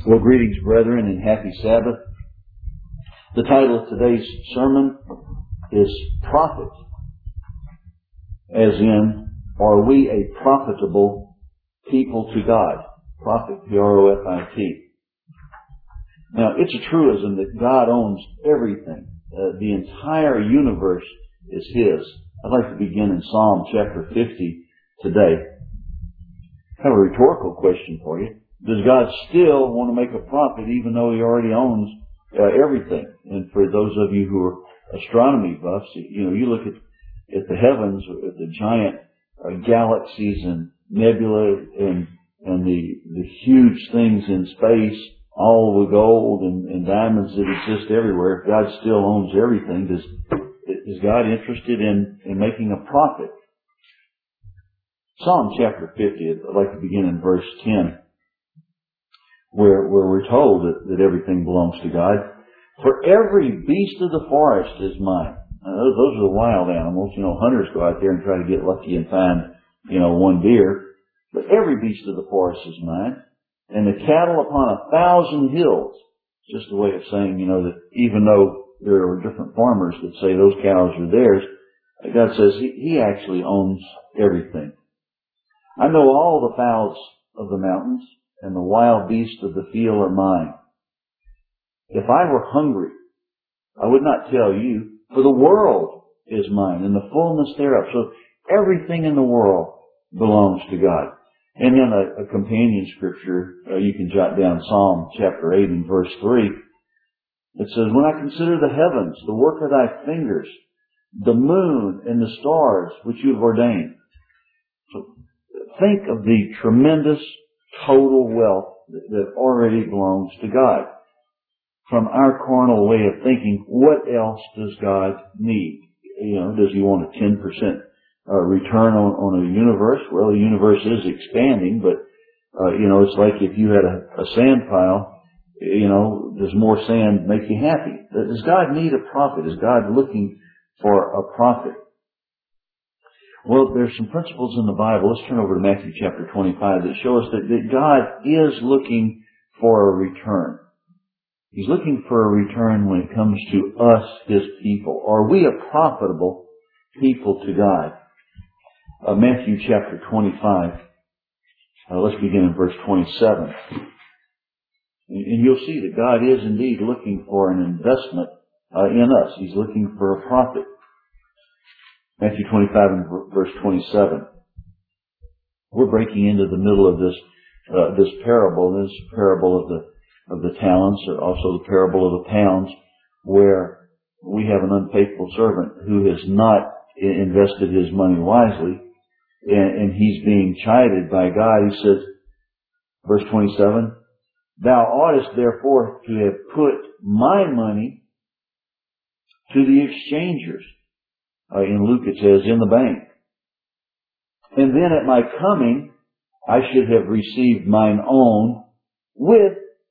Well, greetings, brethren, and happy Sabbath. The title of today's sermon is Profit, as in, are we a profitable people to God? Profit, P-R-O-F-I-T. Now, it's a truism that God owns everything. The entire universe is His. I'd like to begin in Psalm chapter 50 today. I have a rhetorical question for you. Does God still want to make a profit even though He already owns everything? And for those of you who are astronomy buffs, you look at the heavens, at the giant galaxies and nebula and the huge things in space, all the gold and diamonds that exist everywhere. If God still owns everything, is God interested in making a profit? Psalm chapter 50, I'd like to begin in verse 10. Where we're told that everything belongs to God. For every beast of the forest is mine. Now, those are the wild animals. Hunters go out there and try to get lucky and find, one deer. But every beast of the forest is mine. And the cattle upon 1,000 hills. It's just a way of saying, that even though there are different farmers that say those cows are theirs, God says He actually owns everything. I know all the fowls of the mountains, and the wild beasts of the field are mine. If I were hungry, I would not tell you, for the world is mine, and the fullness thereof. So everything in the world belongs to God. And then a companion scripture, you can jot down Psalm chapter 8 and verse 3. It says, when I consider the heavens, the work of thy fingers, the moon and the stars which you have ordained. So think of the tremendous total wealth that already belongs to God. From our carnal way of thinking, what else does God need? Does He want a 10% return on a universe? Well, the universe is expanding, but, it's like if you had a sand pile, does more sand make you happy? Does God need a profit? Is God looking for a profit? Well, there's some principles in the Bible. Let's turn over to Matthew chapter 25 that show us that God is looking for a return. He's looking for a return when it comes to us, His people. Are we a profitable people to God? Matthew chapter 25. Let's begin in verse 27. And you'll see that God is indeed looking for an investment in us. He's looking for a profit. Matthew 25 and verse 27. We're breaking into the middle of this parable. This parable of the talents, also the parable of the pounds, where we have an unfaithful servant who has not invested his money wisely, and he's being chided by God. He says, verse 27, thou oughtest therefore to have put my money to the exchangers. In Luke it says, in the bank. And then at my coming, I should have received mine own with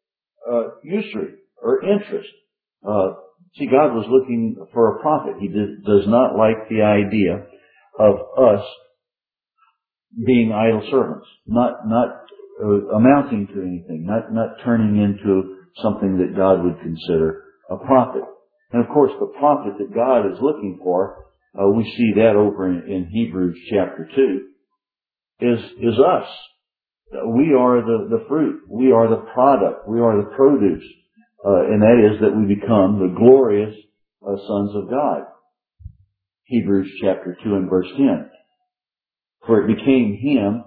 usury or interest. See, God was looking for a profit. He does not like the idea of us being idle servants, not amounting to anything, not turning into something that God would consider a profit. And of course, the profit that God is looking for, we see that over in Hebrews chapter 2, is us. We are the fruit. We are the product. We are the produce. And that is that we become the glorious sons of God. Hebrews chapter 2 and verse 10. For it became Him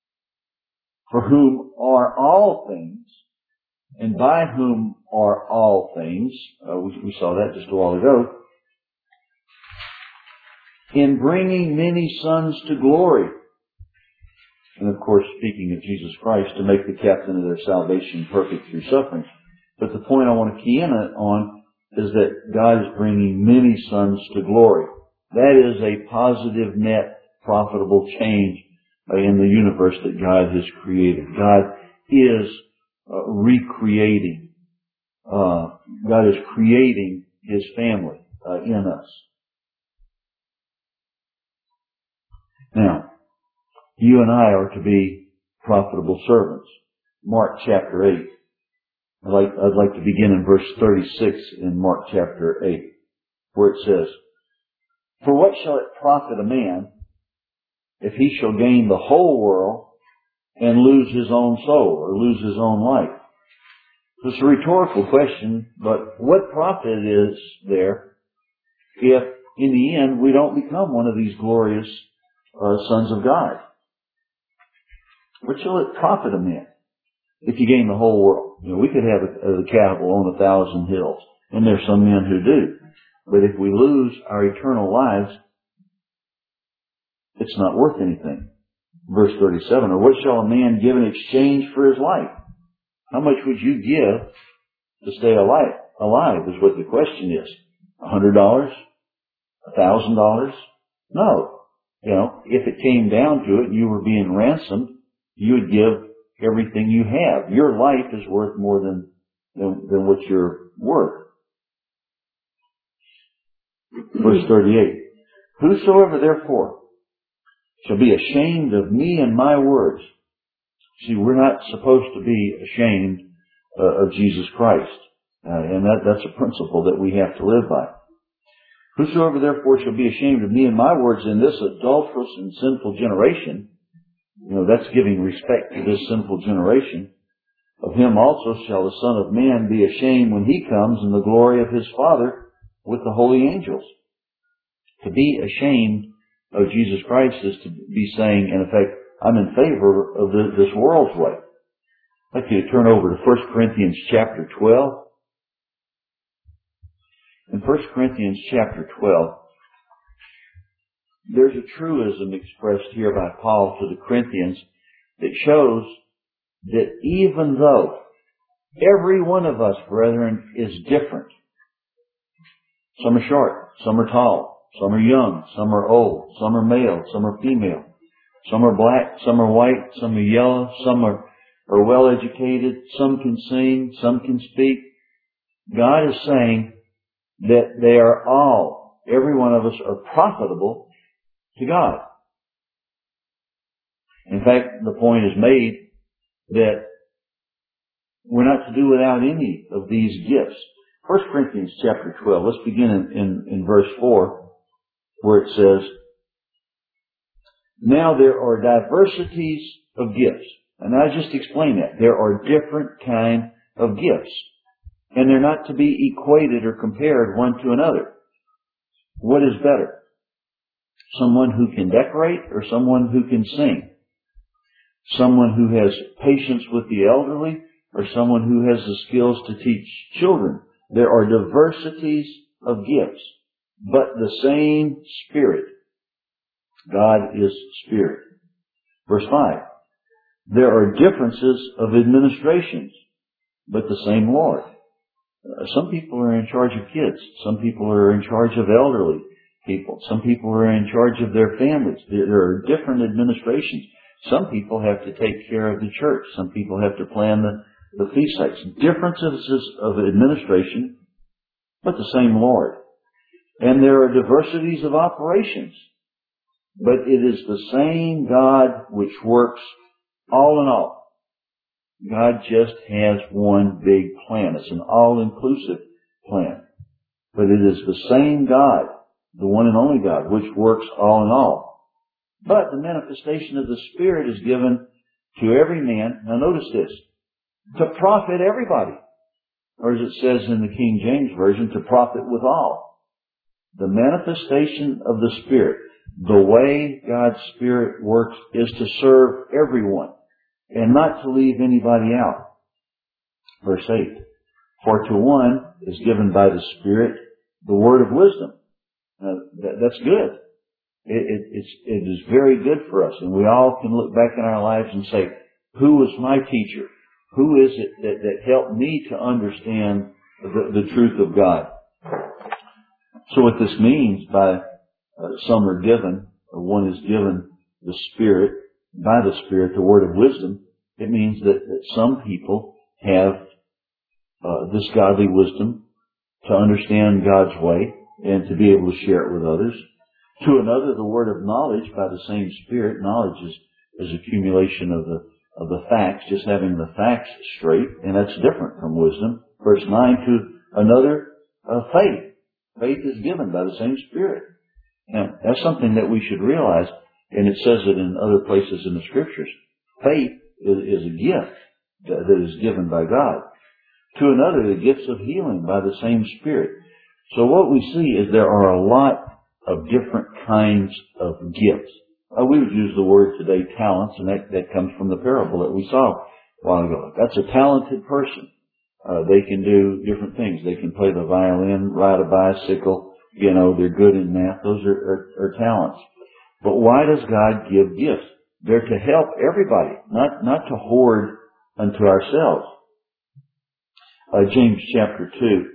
for whom are all things, and by whom are all things. We saw that just a while ago. In bringing many sons to glory. And of course, speaking of Jesus Christ, to make the captain of their salvation perfect through suffering. But the point I want to key in on is that God is bringing many sons to glory. That is a positive, net, profitable change in the universe that God has created. God is recreating. God is creating His family in us. Now, you and I are to be profitable servants. Mark chapter 8. I'd like to begin in verse 36 in Mark chapter 8, where it says, "For what shall it profit a man if he shall gain the whole world and lose his own soul," or lose his own life? It's a rhetorical question, but what profit is there if in the end we don't become one of these glorious sons of God? What shall it profit a man if you gain the whole world? You know, we could have a cattle on 1,000 hills, and there's some men who do. But if we lose our eternal lives, it's not worth anything. Verse 37, "Or what shall a man give in exchange for his life?" How much would you give to stay alive? Alive is what the question is. $100? $1,000? No. You know, if it came down to it and you were being ransomed, you would give everything you have. Your life is worth more than what you're worth. Verse 38, "Whosoever therefore shall be ashamed of me and my words." See, we're not supposed to be ashamed of Jesus Christ. And that's a principle that we have to live by. "Whosoever therefore shall be ashamed of me and my words in this adulterous and sinful generation," you know, that's giving respect to this sinful generation, "of him also shall the Son of Man be ashamed when he comes in the glory of his Father with the holy angels." To be ashamed of Jesus Christ is to be saying, in effect, I'm in favor of this world's way. I'd like you to turn over to 1 Corinthians chapter 12. In 1 Corinthians chapter 12, there's a truism expressed here by Paul to the Corinthians that shows that even though every one of us, brethren, is different, some are short, some are tall, some are young, some are old, some are male, some are female, some are black, some are white, some are yellow, some are well educated, some can sing, some can speak. God is saying that they are all, every one of us, are profitable to God. In fact, the point is made that we're not to do without any of these gifts. 1 Corinthians chapter 12, let's begin in verse 4, where it says, "Now there are diversities of gifts." And I just explained that. There are different kinds of gifts. And they're not to be equated or compared one to another. What is better? Someone who can decorate or someone who can sing? Someone who has patience with the elderly or someone who has the skills to teach children? There are diversities of gifts, but the same Spirit. God is Spirit. Verse 5. "There are differences of administrations, but the same Lord." Some people are in charge of kids. Some people are in charge of elderly people. Some people are in charge of their families. There are different administrations. Some people have to take care of the church. Some people have to plan the feast sites. Differences of administration, but the same Lord. "And there are diversities of operations, but it is the same God which works all in all." God just has one big plan. It's an all-inclusive plan. But it is the same God, the one and only God, which works all in all. But the manifestation of the Spirit is given to every man. Now notice this. To profit everybody. Or as it says in the King James Version, to profit withal. The manifestation of the Spirit, the way God's Spirit works, is to serve everyone and not to leave anybody out. Verse 8. "For to one is given by the Spirit the word of wisdom." Now, that's good. It is very good for us. And we all can look back in our lives and say, who was my teacher? Who is it that helped me to understand the truth of God? So what this means by some are given, or one is given the Spirit, by the Spirit, the word of wisdom, it means that some people have this godly wisdom to understand God's way and to be able to share it with others. To another, the word of knowledge by the same Spirit. Knowledge is accumulation of the facts, just having the facts straight, and that's different from wisdom. Verse 9, to another, faith. Faith is given by the same Spirit. Now, that's something that we should realize, and it says it in other places in the Scriptures. Faith is a gift that is given by God. To another, the gifts of healing by the same Spirit. So what we see is there are a lot of different kinds of gifts. We would use the word today, talents, and that comes from the parable that we saw a while ago. That's a talented person. They can do different things. They can play the violin, ride a bicycle. They're good in math. Those are talents. But why does God give gifts? They're to help everybody, not to hoard unto ourselves. James chapter 2.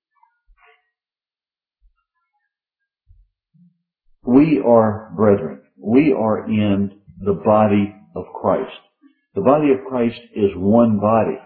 We are brethren. We are in the body of Christ. The body of Christ is one body.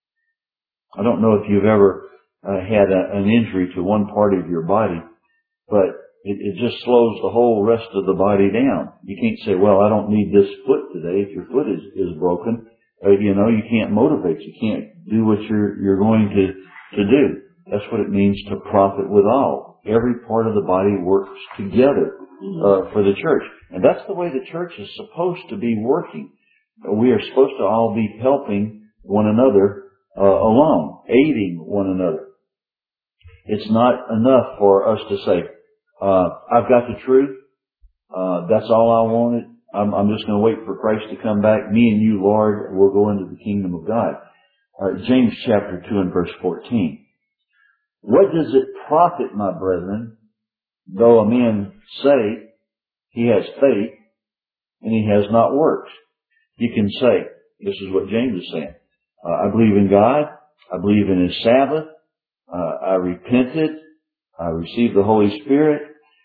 I don't know if you've ever had an injury to one part of your body, but it just slows the whole rest of the body down. You can't say, well, I don't need this foot today. If your foot is broken, you can't motivate. You can't do what you're going to do. That's what it means to profit withal. Every part of the body works together for the church. And that's the way the church is supposed to be working. We are supposed to all be helping one another along, aiding one another. It's not enough for us to say, I've got the truth. That's all I wanted. I'm just going to wait for Christ to come back. Me and you, Lord, will go into the kingdom of God. James chapter 2 and verse 14. What does it profit, my brethren, though a man say he has faith and he has not works? You can say, this is what James is saying. I believe in God. I believe in His Sabbath. I repented. I received the Holy Spirit.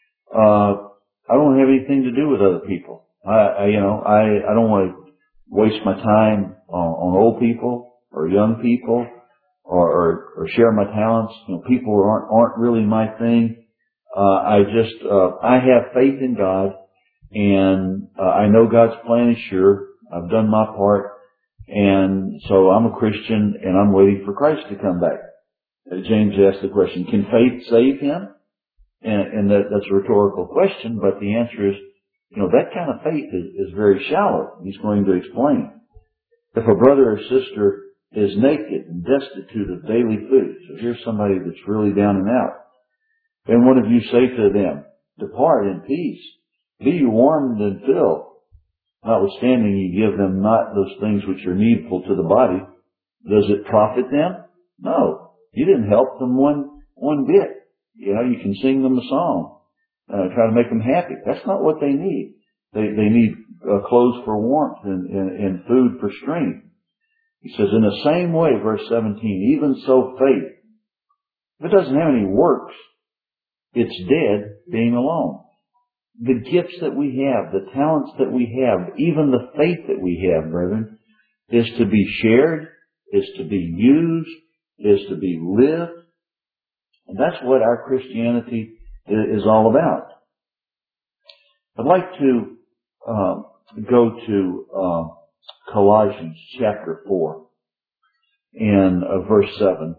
I don't have anything to do with other people. I don't want to waste my time on old people or young people or share my talents. People aren't really my thing. I have faith in God, and I know God's plan is sure. I've done my part, and so I'm a Christian, and I'm waiting for Christ to come back. James asked the question, can faith save him? And that's a rhetorical question, but the answer is, that kind of faith is very shallow. He's going to explain. If a brother or sister is naked and destitute of daily food, so here's somebody that's really down and out, and one of you say to them, depart in peace, be you warmed and filled, notwithstanding you give them not those things which are needful to the body, does it profit them? No. You didn't help them one bit. You can sing them a song, try to make them happy. That's not what they need. They need clothes for warmth and food for strength. He says, in the same way, verse 17, even so faith, if it doesn't have any works, it's dead being alone. The gifts that we have, the talents that we have, even the faith that we have, brethren, is to be shared, is to be used, is to be lived. And that's what our Christianity is all about. I'd like to go to Colossians chapter 4 and verse 7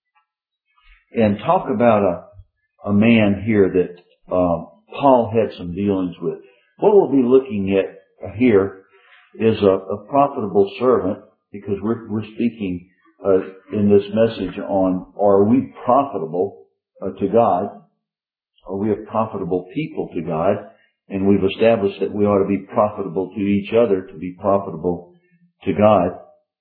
and talk about a man here that Paul had some dealings with. What we'll be looking at here is a profitable servant, because we're speaking in this message on, are we profitable to God? Are we a profitable people to God? And we've established that we ought to be profitable to each other, to be profitable to God.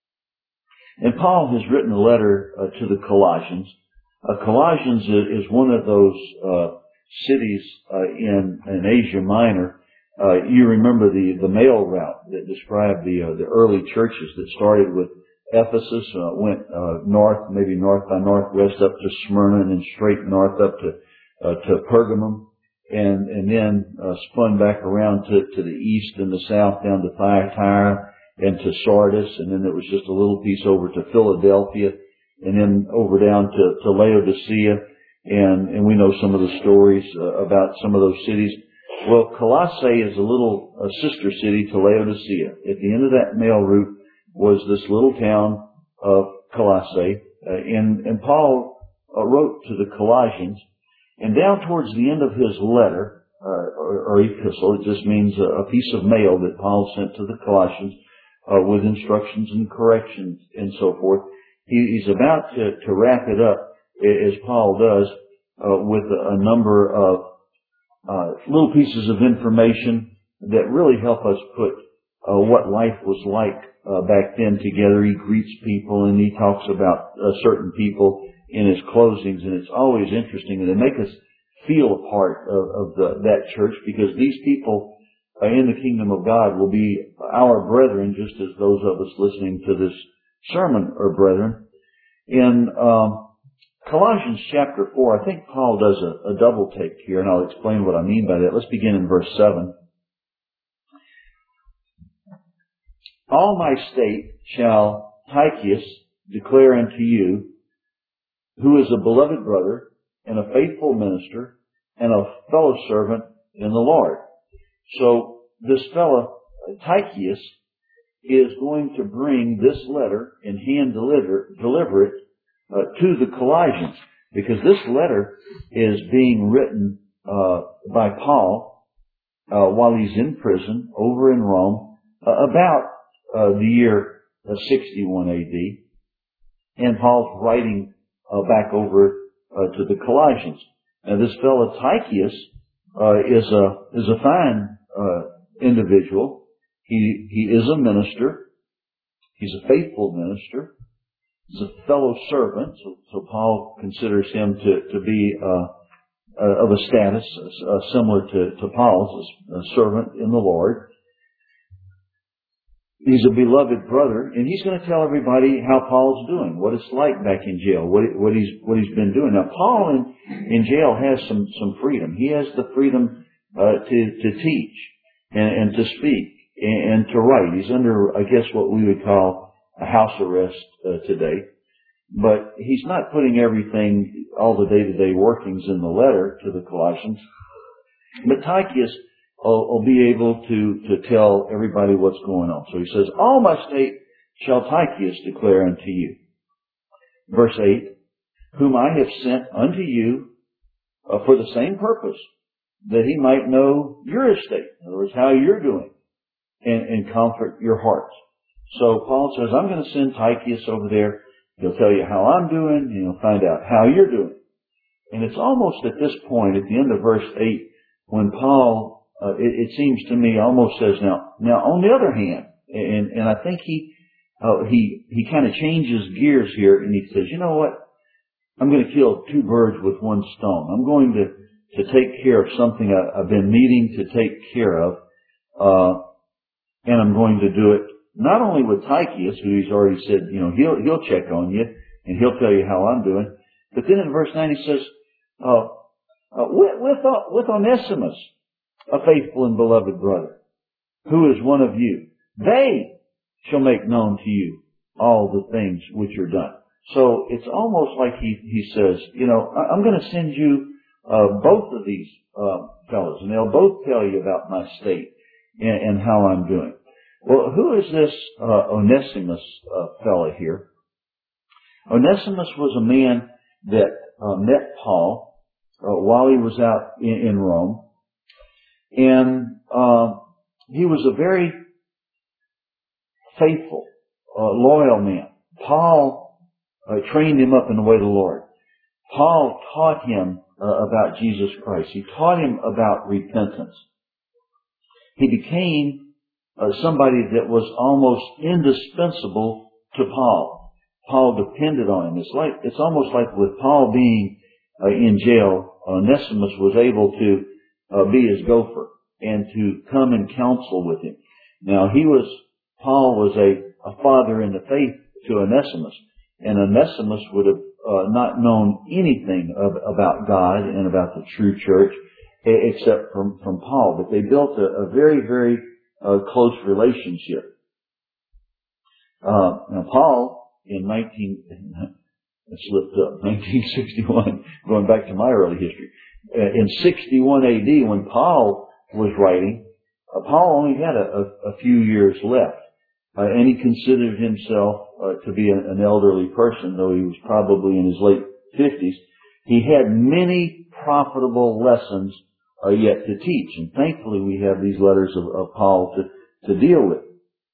And Paul has written a letter to the Colossians. Colossians is one of those cities in Asia Minor. You remember the mail route that described the early churches that started with Ephesus, went north, maybe north by northwest up to Smyrna, and then straight north up to Pergamum, and then spun back around to the east and the south down to Thyatira and to Sardis, and then there was just a little piece over to Philadelphia, and then over down to Laodicea, and we know some of the stories about some of those cities. Well, Colossae is a little sister city to Laodicea. At the end of that mail route, was this little town of Colossae. And Paul wrote to the Colossians, and down towards the end of his letter, or epistle, it just means a piece of mail that Paul sent to the Colossians with instructions and corrections and so forth. He's about to wrap it up, as Paul does, with a number of little pieces of information that really help us put what life was like back then together. He greets people and he talks about certain people in his closings, and it's always interesting, and they make us feel a part of that church, because these people in the kingdom of God will be our brethren, just as those of us listening to this sermon are brethren. In Colossians chapter 4, I think Paul does a double take here, and I'll explain what I mean by that. Let's begin in verse 7. All my state shall Tychicus declare unto you, who is a beloved brother and a faithful minister and a fellow servant in the Lord. So this fellow, Tychicus, is going to bring this letter and hand deliver it to the Colossians, because this letter is being written by Paul while he's in prison over in Rome about the year 61 AD, and Paul's writing back over to the Colossians. Now, this fellow Tychicus is a fine individual. He is a minister. He's a faithful minister. He's a fellow servant. So Paul considers him to be of a status similar to Paul's, a servant in the Lord. He's a beloved brother, and he's going to tell everybody how Paul's doing, what it's like back in jail, what he's been doing. Now, Paul in jail has some freedom. He has the freedom to teach and to speak and to write. He's under, I guess, what we would call a house arrest today. But he's not putting everything, all the day-to-day workings in the letter to the Colossians. But Tychicus will be able to tell everybody what's going on. So he says, all my state shall Tychicus declare unto you. Verse 8, whom I have sent unto you for the same purpose, that he might know your estate. In other words, how you're doing, and comfort your hearts. So Paul says, I'm going to send Tychicus over there. He'll tell you how I'm doing, and he'll find out how you're doing. And it's almost at this point, at the end of verse 8, when Paul, it seems to me, almost says, now on the other hand, and I think he kind of changes gears here, and he says, you know what? I'm going to kill two birds with one stone. I'm going to take care of something I've been needing to take care of, and I'm going to do it not only with Tychicus, who he's already said, you know, he'll check on you and he'll tell you how I'm doing. But then in verse 9 he says, with Onesimus, a faithful and beloved brother, who is one of you, they shall make known to you all the things which are done. So it's almost like he says, you know, I'm going to send you both of these fellows, and they'll both tell you about my state and how I'm doing. Well, who is this Onesimus fellow here? Onesimus was a man that met Paul while he was out in Rome, and he was a very faithful, loyal man. Paul trained him up in the way of the Lord. Paul taught him about Jesus Christ. He taught him about repentance. He became somebody that was almost indispensable to Paul. Paul depended on him. It's almost like with Paul being in jail, Onesimus was able to be his gopher and to come and counsel with him. Now Paul was a father in the faith to Onesimus, and Onesimus would have not known anything about God and about the true church except from Paul. But they built a very, very close relationship. Now Paul in 1961, going back to my early history, in 61 AD when Paul was writing, Paul only had a few years left. and he considered himself to be an elderly person, though he was probably in his late 50s. He had many profitable lessons yet to teach, and thankfully we have these letters of Paul to deal with.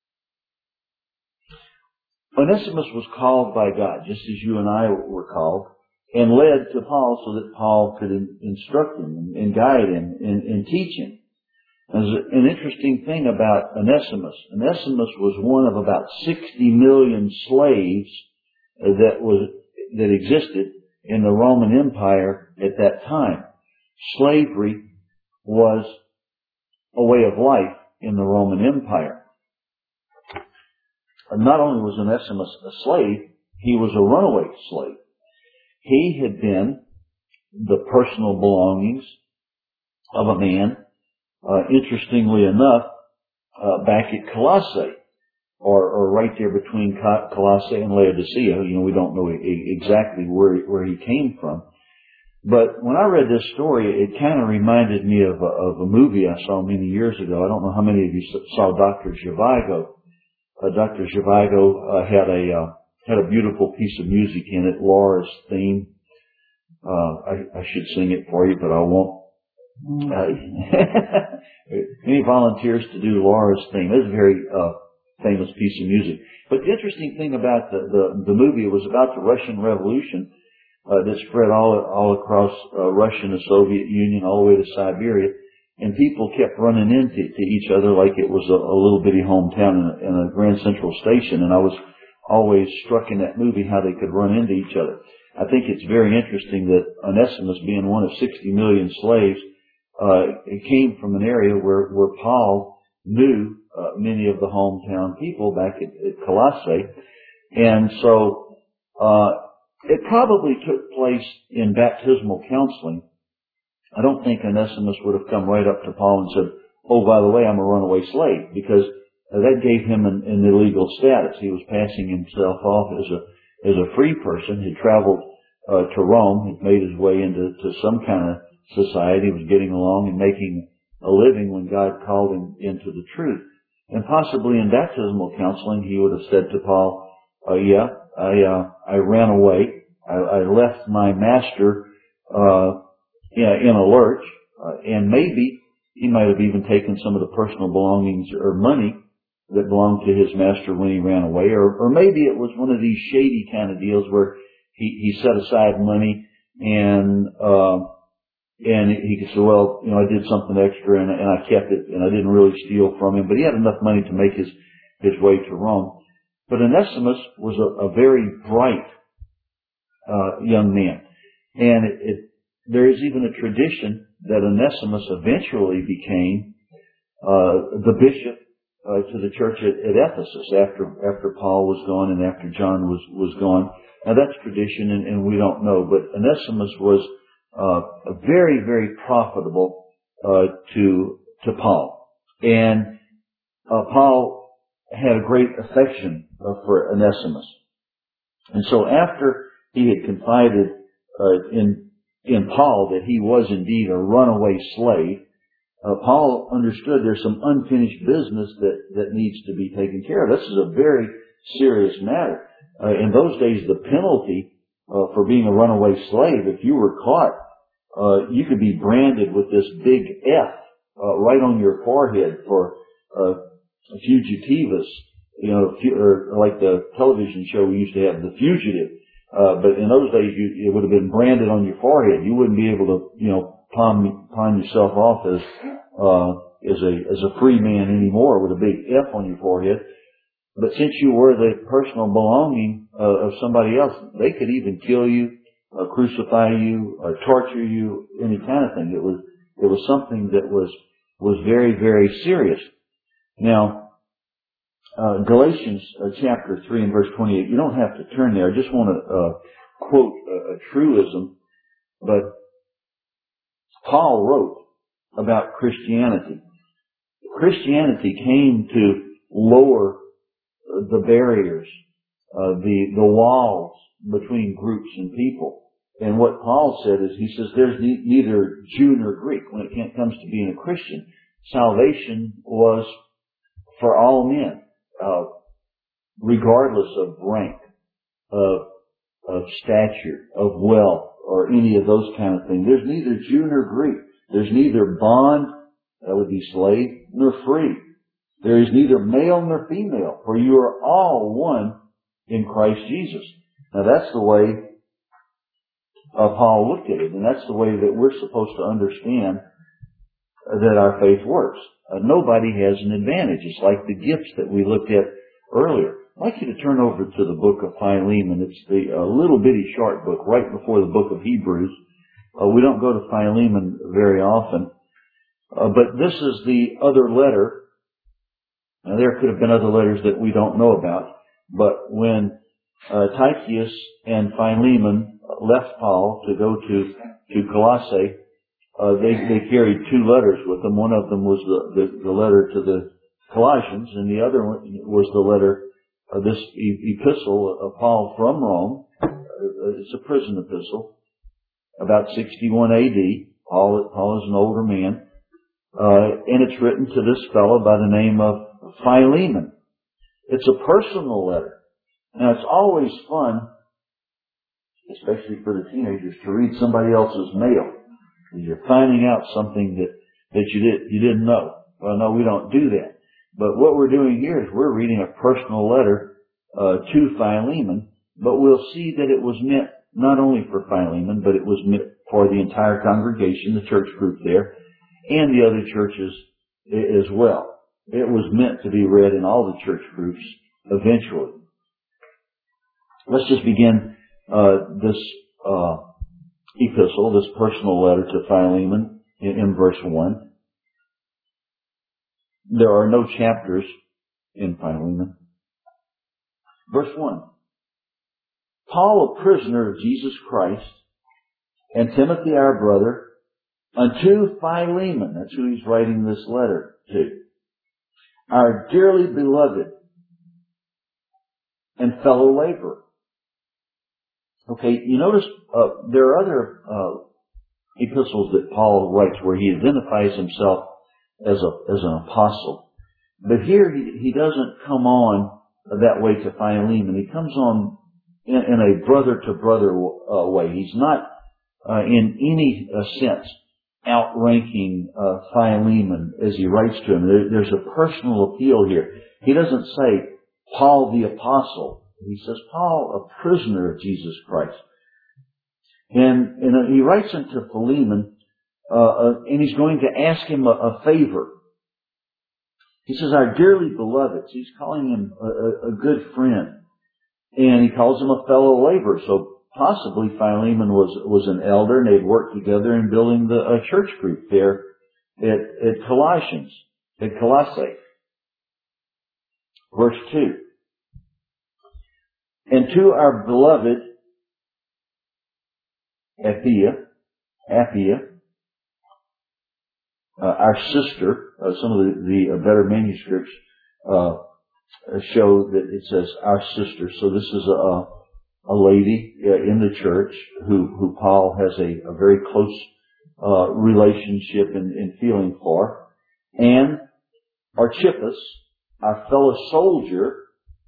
Onesimus was called by God, just as you and I were called, and led to Paul so that Paul could instruct him and guide him and teach him. There's an interesting thing about Onesimus. Onesimus was one of about 60 million slaves that existed in the Roman Empire at that time. Slavery was a way of life in the Roman Empire. Not only was Onesimus a slave, he was a runaway slave. He had been the personal belongings of a man, interestingly enough, back at Colossae, or right there between Colossae and Laodicea. We don't know exactly where he came from. But when I read this story, it kind of reminded me of a movie I saw many years ago. I don't know how many of you saw Dr. Zhivago. Dr. Zhivago had a beautiful piece of music in it, Laura's theme. I should sing it for you, but I won't. Any volunteers to do Laura's theme? It's a very famous piece of music. But the interesting thing about the movie, it was about the Russian Revolution that spread all across Russia and the Soviet Union, all the way to Siberia. And people kept running into each other like it was a little bitty hometown in a Grand Central Station. And I was always struck in that movie how they could run into each other. I think it's very interesting that Onesimus, being one of 60 million slaves, it came from an area where Paul knew many of the hometown people back at Colossae. And so it probably took place in baptismal counseling. I don't think Onesimus would have come right up to Paul and said, "Oh, by the way, I'm a runaway slave," because that gave him an illegal status. He was passing himself off as a free person. He traveled to Rome, had made his way into some kind of society, was getting along and making a living when God called him into the truth. And possibly in baptismal counseling, he would have said to Paul, I ran away. I left my master in a lurch, and maybe he might have even taken some of the personal belongings or money that belonged to his master when he ran away, or maybe it was one of these shady kind of deals where he set aside money and he could say, well, I did something extra and I kept it and I didn't really steal from him, but he had enough money to make his way to Rome. But Onesimus was a very bright young man, and there is even a tradition that Onesimus eventually became the bishop to the church at Ephesus after Paul was gone and after John was gone. Now that's tradition, and we don't know, but Onesimus was very, very profitable to Paul, and Paul had a great affection for Onesimus, and so after he had confided in Paul that he was indeed a runaway slave, Paul understood there's some unfinished business that needs to be taken care of. This is a very serious matter. In those days, the penalty for being a runaway slave, if you were caught, you could be branded with this big F right on your forehead for fugitivus, or like the television show we used to have, The Fugitive. But in those days, it would have been branded on your forehead. You wouldn't be able to, palm yourself off as a free man anymore with a big F on your forehead. But since you were the personal belonging of somebody else, they could even kill you, crucify you, torture you, any kind of thing. It was something that was very, very serious. Now, Galatians chapter 3 and verse 28, you don't have to turn there. I just want to quote a truism, but Paul wrote about Christianity. Christianity came to lower the barriers, the walls between groups and people. And what Paul said is, he says, there's neither Jew nor Greek when it comes to being a Christian. Salvation was for all men. regardless of rank, of stature, of wealth, or any of those kind of things. There's neither Jew nor Greek. There's neither bond, that would be slave, nor free. There is neither male nor female, for you are all one in Christ Jesus. Now that's the way Paul looked at it, and that's the way that we're supposed to understand that our faith works. Nobody has an advantage. It's like the gifts that we looked at earlier. I'd like you to turn over to the book of Philemon. It's the little bitty short book right before the book of Hebrews. We don't go to Philemon very often, but this is the other letter. Now, there could have been other letters that we don't know about, but when Tychicus and Philemon left Paul to go to Colossae, they carried two letters with them. One of them was the letter to the Colossians, and the other one was the letter, this epistle of Paul from Rome. It's a prison epistle, about 61 A.D. Paul is an older man, and it's written to this fellow by the name of Philemon. It's a personal letter. Now, it's always fun, especially for the teenagers, to read somebody else's mail. You're finding out something that you didn't know. Well, no, we don't do that. But what we're doing here is we're reading a personal letter to Philemon, but we'll see that it was meant not only for Philemon, but it was meant for the entire congregation, the church group there, and the other churches as well. It was meant to be read in all the church groups eventually. Let's just begin this epistle, this personal letter to Philemon in verse 1. There are no chapters in Philemon. Verse 1. Paul, a prisoner of Jesus Christ, and Timothy, our brother, unto Philemon, that's who he's writing this letter to, our dearly beloved and fellow laborer. Okay, you notice there are other epistles that Paul writes where he identifies himself as an apostle. But here he doesn't come on that way to Philemon. He comes on in a brother-to-brother way. He's not in any sense outranking Philemon as he writes to him. There's a personal appeal here. He doesn't say Paul the apostle. He says Paul, a prisoner of Jesus Christ. And he writes into Philemon, and he's going to ask him a favor. He says, our dearly beloved. He's calling him a good friend. And he calls him a fellow laborer. So possibly Philemon was an elder, and they'd worked together in building the church group there at Colossae. Verse 2. And to our beloved Apphia, our sister, some of the better manuscripts show that it says our sister. So this is a lady in the church who Paul has a very close relationship and feeling for. And Archippus, our fellow soldier,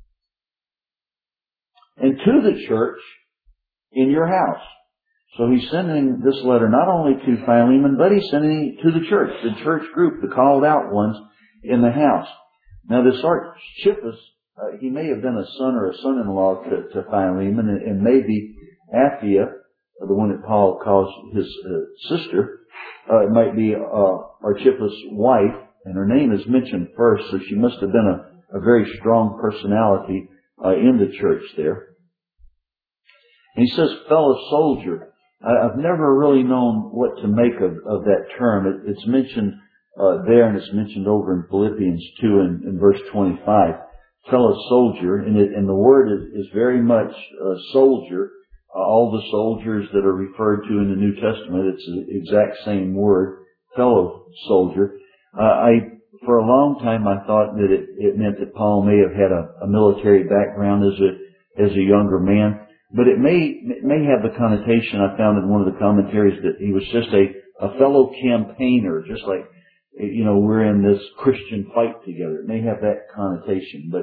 and to the church in your house. So he's sending this letter not only to Philemon, but he's sending it to the church group, the called out ones in the house. Now this Archippus, he may have been a son or a son-in-law to Philemon, and maybe Apphia, the one that Paul calls his sister, it might be Archippus' wife, and her name is mentioned first, so she must have been a very strong personality in the church there. And he says, fellow soldier. I've never really known what to make of that term. It's mentioned there, and it's mentioned over in Philippians 2 in verse 25. Fellow soldier, and the word is very much soldier. All the soldiers that are referred to in the New Testament, it's the exact same word, fellow soldier. For a long time, I thought that it meant that Paul may have had a military background as a younger man. But it may have the connotation, I found in one of the commentaries, that he was just a fellow campaigner, just like, we're in this Christian fight together. It may have that connotation, but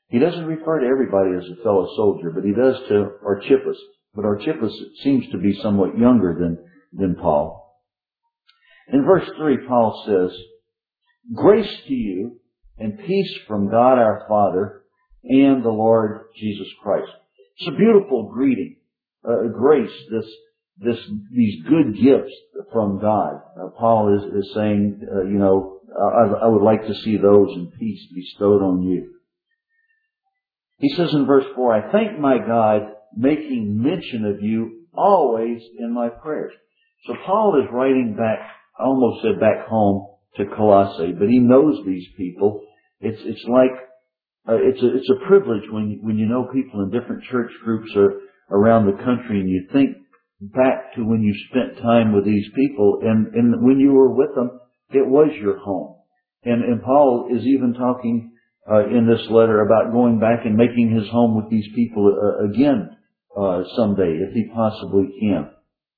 He doesn't refer to everybody as a fellow soldier, but he does to Archippus. But Archippus seems to be somewhat younger than Paul. In verse 3, Paul says, "Grace to you and peace from God our Father and the Lord Jesus Christ." It's a beautiful greeting. Grace, these good gifts from God. Paul is saying, I would like to see those in peace bestowed on you. He says in verse 4, "I thank my God, making mention of you always in my prayers." So Paul is writing back, I almost said back home to Colossae, but he knows these people. It's like, it's a privilege when you know people in different church groups around the country, and you think back to when you spent time with these people, and when you were with them, it was your home. And Paul is even talking in this letter about going back and making his home with these people again someday, if he possibly can.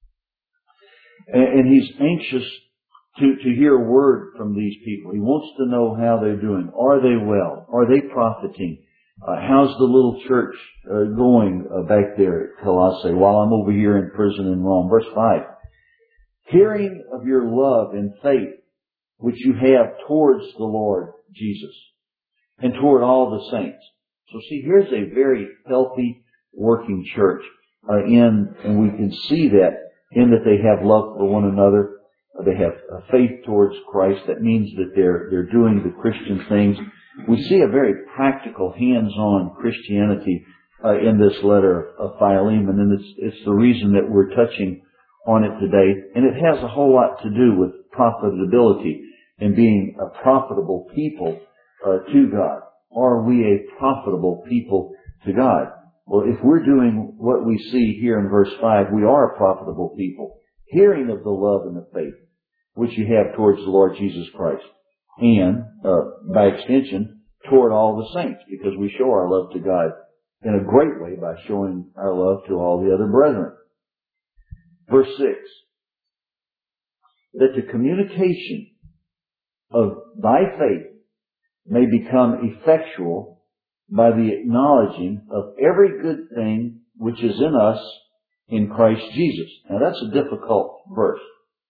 And he's anxious to hear a word from these people. He wants to know how they're doing. Are they well? Are they profiting? How's the little church going back there at Colossae while I'm over here in prison in Rome? Verse 5. "Hearing of your love and faith which you have towards the Lord Jesus and toward all the saints." So see, here's a very healthy working church, and we can see that in that they have love for one another. They have faith towards Christ. That means that they're doing the Christian things. We see a very practical, hands-on Christianity in this letter of Philemon, and it's the reason that we're touching on it today. And it has a whole lot to do with profitability and being a profitable people to God. Are we a profitable people to God? Well, if we're doing what we see here in verse 5, we are a profitable people, hearing of the love and the faith which you have towards the Lord Jesus Christ, and by extension, toward all the saints, because we show our love to God in a great way by showing our love to all the other brethren. Verse 6, "That the communication of thy faith may become effectual by the acknowledging of every good thing which is in us in Christ Jesus." Now that's a difficult verse.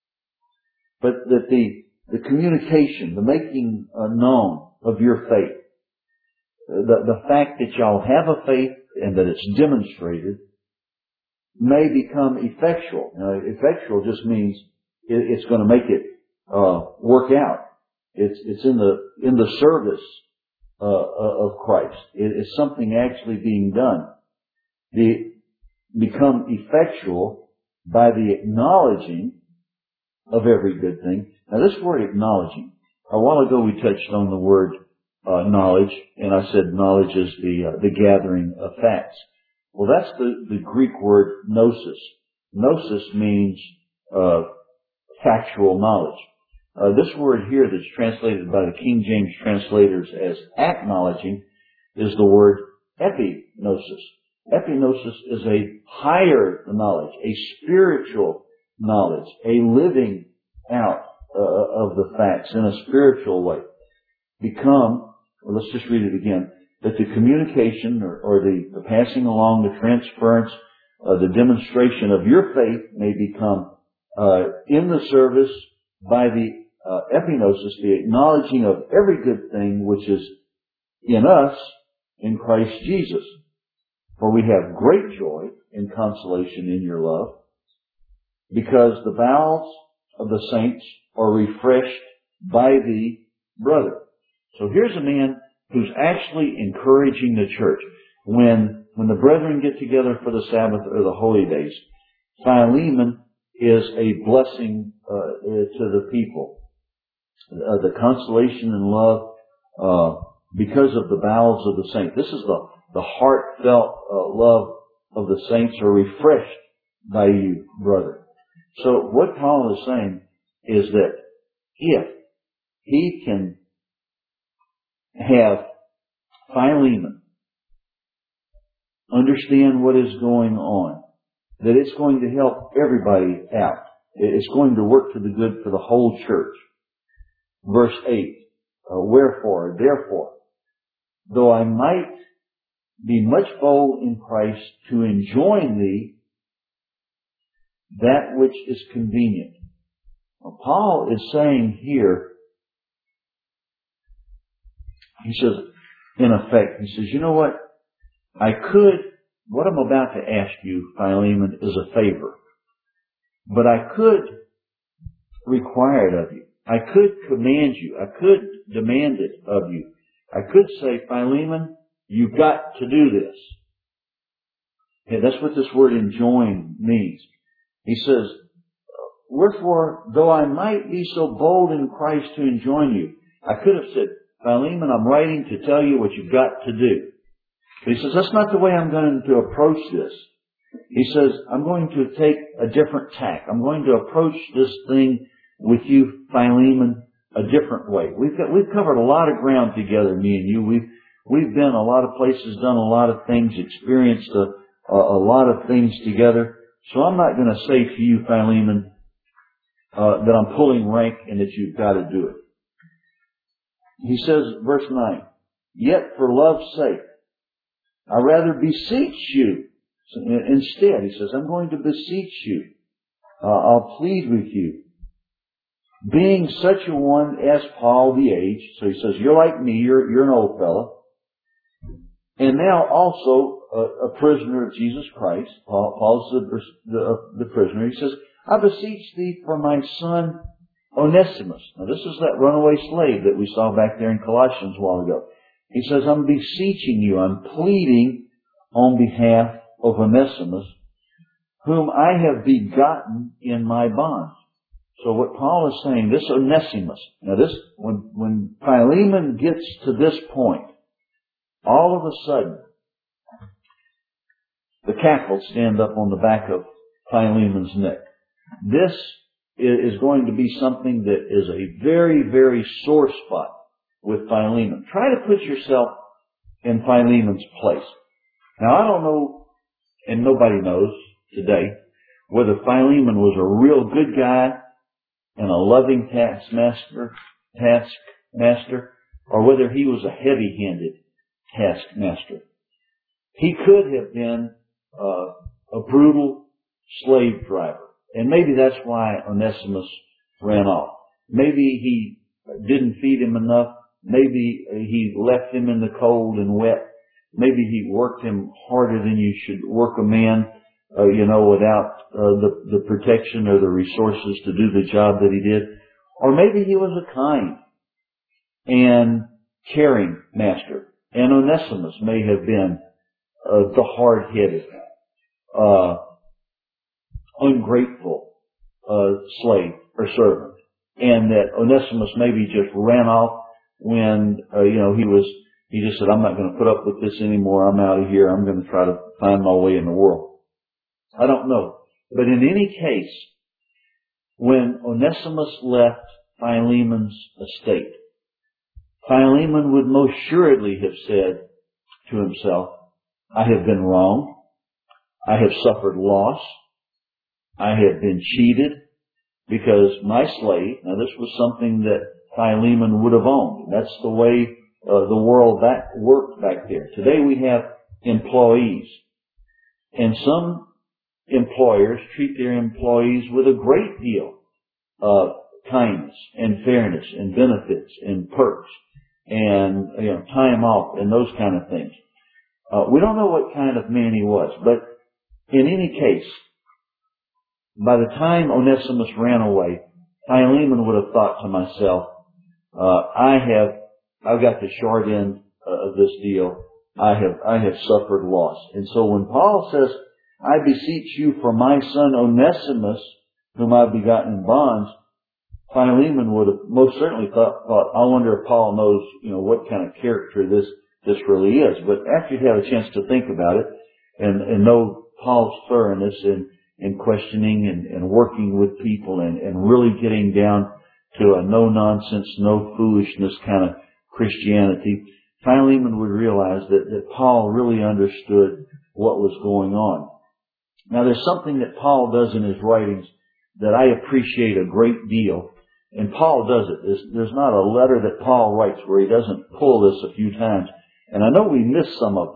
But that the communication, the making known of your faith, the fact that y'all have a faith and that it's demonstrated, may become effectual. Now, effectual just means it's going to make it work out. It's in the service of Christ. It's something actually being done. They become effectual by the acknowledging of every good thing. Now this word acknowledging, a while ago we touched on the word knowledge, and I said knowledge is the gathering of facts. Well, that's the Greek word gnosis. Gnosis means factual knowledge. This word here that's translated by the King James translators as acknowledging is the word epignosis. Epignosis is a higher knowledge, a spiritual knowledge, a living out of the facts in a spiritual way. Let's just read it again, that the communication or the passing along, the transference, the demonstration of your faith may become in the service by the epignosis, the acknowledging of every good thing which is in us in Christ Jesus. For we have great joy and consolation in your love, because the bowels of the saints are refreshed by thee, brother. So here's a man who's actually encouraging the church. When the brethren get together for the Sabbath or the holy days, Philemon is a blessing to the people. The consolation and love because of the bowels of the saints. This is the heartfelt love of the saints are refreshed by you, brother. So what Paul is saying is that if he can have Philemon understand what is going on, that it's going to help everybody out. It's going to work for the good for the whole church. Verse 8, wherefore, therefore, though I might be much bold in Christ to enjoin thee that which is convenient. Well, Paul is saying here, he says, in effect, he says, you know what? What I'm about to ask you, Philemon, is a favor. But I could require it of you. I could command you. I could demand it of you. I could say, Philemon, you've got to do this. Okay, that's what this word enjoin means. He says, wherefore, though I might be so bold in Christ to enjoin you, I could have said, Philemon, I'm writing to tell you what you've got to do. But he says, that's not the way I'm going to approach this. He says, I'm going to take a different tack. I'm going to approach this thing with you, Philemon, a different way. We've covered a lot of ground together, me and you. We've been a lot of places, done a lot of things, experienced a lot of things together. So I'm not going to say to you, Philemon, that I'm pulling rank and that you've got to do it. He says, verse 9, yet for love's sake, I rather beseech you. So instead, he says, I'm going to beseech you. I'll plead with you. Being such a one as Paul the aged. So he says, you're like me, you're an old fellow. And now also a prisoner of Jesus Christ. Paul's the prisoner. He says, I beseech thee for my son Onesimus. Now this is that runaway slave that we saw back there in Colossians a while ago. He says, I'm beseeching you, I'm pleading on behalf of Onesimus, whom I have begotten in my bonds. So what Paul is saying, this Onesimus, now this, when Philemon gets to this point, all of a sudden, the cackles stand up on the back of Philemon's neck. This is going to be something that is a very, very sore spot with Philemon. Try to put yourself in Philemon's place. Now I don't know, and nobody knows today, whether Philemon was a real good guy and a loving taskmaster, or whether he was a heavy-handed taskmaster. He could have been a brutal slave driver. And maybe that's why Onesimus ran off. Maybe he didn't feed him enough. Maybe he left him in the cold and wet. Maybe he worked him harder than you should work a man, without the protection or the resources to do the job that he did. Or maybe he was a kind and caring master. And Onesimus may have been the hard-headed, ungrateful slave or servant. And that Onesimus maybe just ran off when, he just said, I'm not going to put up with this anymore. I'm out of here. I'm going to try to find my way in the world. I don't know. But in any case, when Onesimus left Philemon's estate, Philemon would most assuredly have said to himself, I have been wronged. I have suffered loss. I have been cheated because my slave, now this was something that Philemon would have owned. That's the way the world that worked back there. Today we have employees. And some employers treat their employees with a great deal of kindness and fairness and benefits and perks and time off and those kind of things. We don't know what kind of man he was, but in any case, by the time Onesimus ran away, Philemon would have thought to myself, I've got the short end of this deal. I have suffered loss. And so when Paul says, I beseech you for my son Onesimus, whom I've begotten in bonds, Philemon would have most certainly thought, I wonder if Paul knows, what kind of character this really is. But after you have a chance to think about it and know Paul's thoroughness in questioning and working with people and really getting down to a no-nonsense, no-foolishness kind of Christianity, Philemon would realize that Paul really understood what was going on. Now there's something that Paul does in his writings that I appreciate a great deal. And Paul does it. There's not a letter that Paul writes where he doesn't pull this a few times. And I know we miss some of them.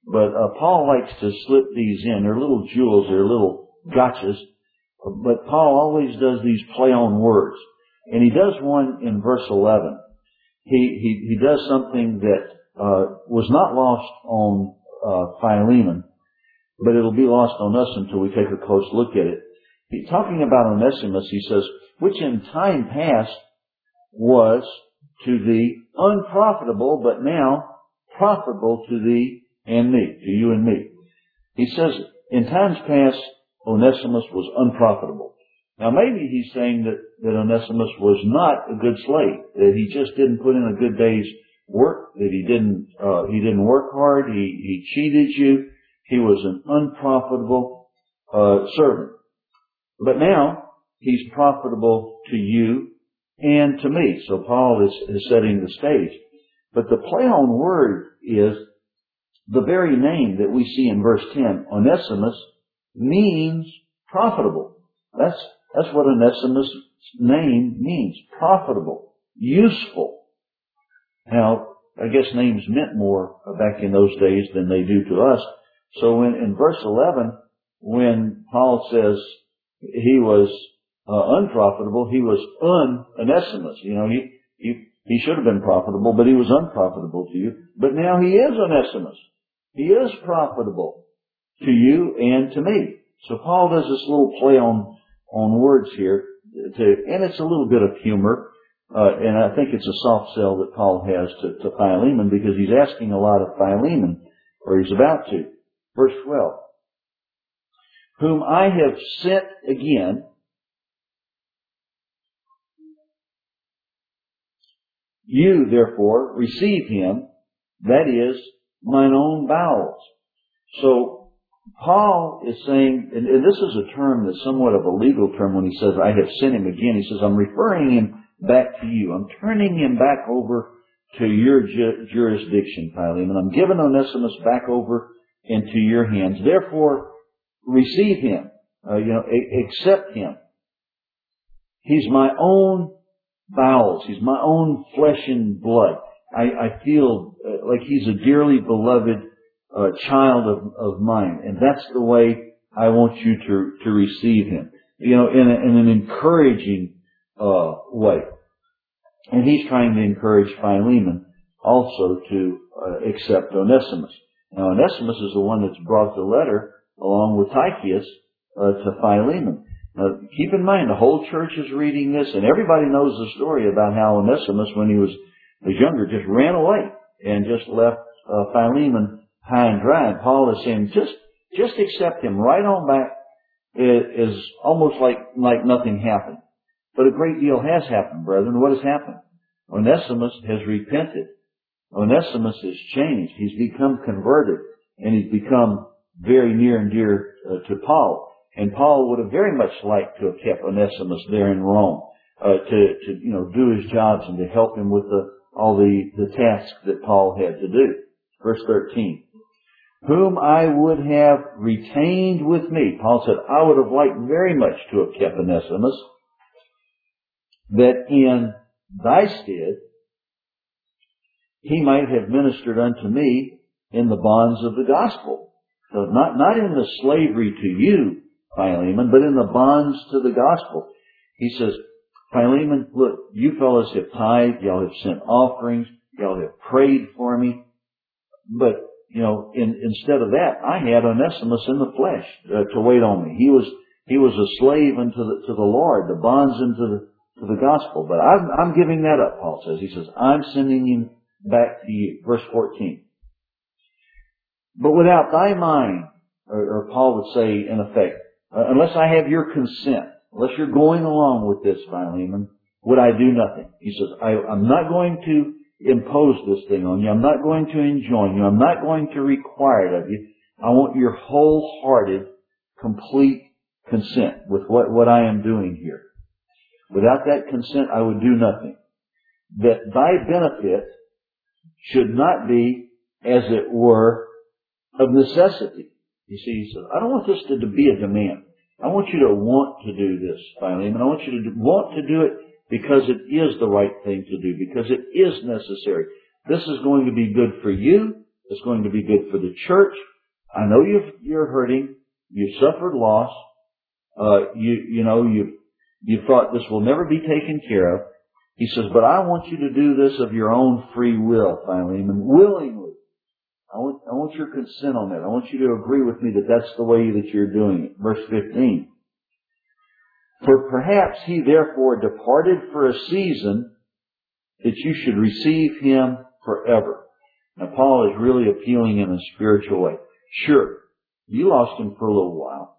But Paul likes to slip these in. They're little jewels. They're little gotchas. But Paul always does these play on words. And he does one in verse 11. He does something that was not lost on Philemon, but it'll be lost on us until we take a close look at it. Talking about Onesimus, he says, which in time past was to thee unprofitable, but now profitable to thee and me, to you and me. He says, in times past, Onesimus was unprofitable. Now maybe he's saying that Onesimus was not a good slave, that he just didn't put in a good day's work, that he didn't work hard, he cheated you, he was an unprofitable servant. But now he's profitable to you and to me. So Paul is setting the stage. But the play on word is the very name that we see in verse 10. Onesimus means profitable. That's what Onesimus' name means. Profitable. Useful. Now, I guess names meant more back in those days than they do to us. So in verse 11, when Paul says he was unprofitable, he was Onesimus. You know, he should have been profitable, but he was unprofitable to you. But now he is Onesimus. He is profitable to you and to me. So Paul does this little play on words here, and it's a little bit of humor, and I think it's a soft sell that Paul has to Philemon, because he's asking a lot of Philemon, or he's about to. Verse 12. Whom I have sent again, you therefore receive him, that is, mine own bowels. So Paul is saying, and this is a term that's somewhat of a legal term when he says, I have sent him again. He says, I'm referring him back to you. I'm turning him back over to your jurisdiction, Philemon. I'm giving Onesimus back over into your hands. Therefore, receive him. Accept him. He's my own bowels. He's my own flesh and blood. I feel like he's a dearly beloved child of mine, and that's the way I want you to receive him. In an encouraging way. And he's trying to encourage Philemon also to accept Onesimus. Now, Onesimus is the one that's brought the letter along with Tychicus to Philemon. Now, keep in mind, the whole church is reading this, and everybody knows the story about how Onesimus, when he was younger, just ran away and just left Philemon high and dry. And Paul is saying, just accept him right on back. It is almost like nothing happened. But a great deal has happened, brethren. What has happened? Onesimus has repented. Onesimus has changed. He's become converted, and he's become very near and dear to Paul. And Paul would have very much liked to have kept Onesimus there in Rome, to do his jobs and to help him with all the tasks that Paul had to do. Verse 13. Whom I would have retained with me. Paul said, I would have liked very much to have kept Onesimus, that in thy stead he might have ministered unto me in the bonds of the gospel. So not in the slavery to you, Philemon, but in the bonds to the gospel. He says, Philemon, look, you fellows have tithed, y'all have sent offerings, y'all have prayed for me, but instead of that, I had Onesimus in the flesh to wait on me. He was a slave to the Lord, the bonds to the gospel. But I'm giving that up, Paul says. He says, I'm sending him back to you. Verse 14. But without thy mind, or Paul would say in effect, unless I have your consent, unless you're going along with this, Philemon, would I do nothing. He says, I'm not going to impose this thing on you. I'm not going to enjoin you. I'm not going to require it of you. I want your wholehearted, complete consent with what I am doing here. Without that consent, I would do nothing. That thy benefit should not be, as it were, of necessity. You see, he says, I don't want this to be a demand. I want you to want to do this, Philemon. I want you to want to do it because it is the right thing to do, because it is necessary. This is going to be good for you. It's going to be good for the church. I know you're hurting. You suffered loss. You thought this will never be taken care of. He says, but I want you to do this of your own free will, Philemon, willingly. I want your consent on that. I want you to agree with me that that's the way that you're doing it. Verse 15. For perhaps he therefore departed for a season that you should receive him forever. Now Paul is really appealing in a spiritual way. Sure, you lost him for a little while.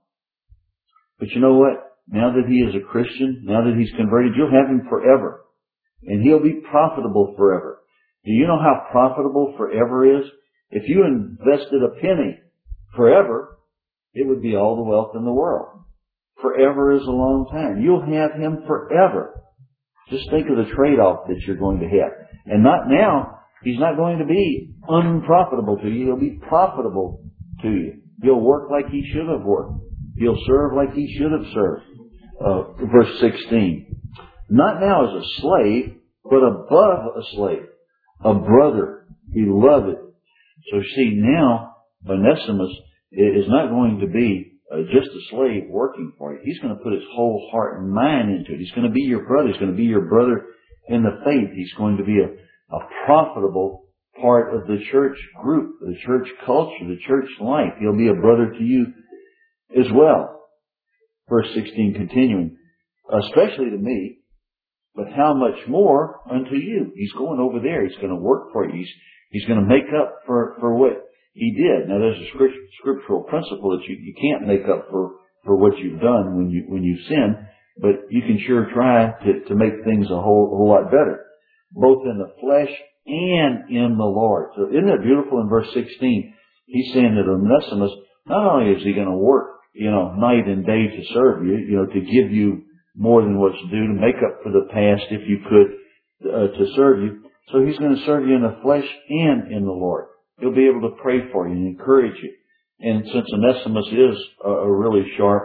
But you know what? Now that he is a Christian, now that he's converted, you'll have him forever. And he'll be profitable forever. Do you know how profitable forever is? If you invested a penny forever, it would be all the wealth in the world. Forever is a long time. You'll have him forever. Just think of the trade-off that you're going to have. And not now. He's not going to be unprofitable to you. He'll be profitable to you. He'll work like he should have worked. He'll serve like he should have served. Verse 16. Not now as a slave, but above a slave. A brother, beloved. So see, now Onesimus is not going to be just a slave working for you. He's going to put his whole heart and mind into it. He's going to be your brother. He's going to be your brother in the faith. He's going to be a profitable part of the church group, the church culture, the church life. He'll be a brother to you as well. Verse 16 continuing, especially to me, but how much more unto you? He's going over there. He's going to work for you. He's going to make up for what he did. Now there's a scriptural principle that you can't make up for what you've done when you sin, but you can sure try to make things a whole lot better, both in the flesh and in the Lord. So isn't it beautiful in verse 16? He's saying that Onesimus, not only is he going to work, night and day to serve you, to give you more than what's due, to make up for the past if you could, to serve you. So he's going to serve you in the flesh and in the Lord. He'll be able to pray for you and encourage you. And since Onesimus is a really sharp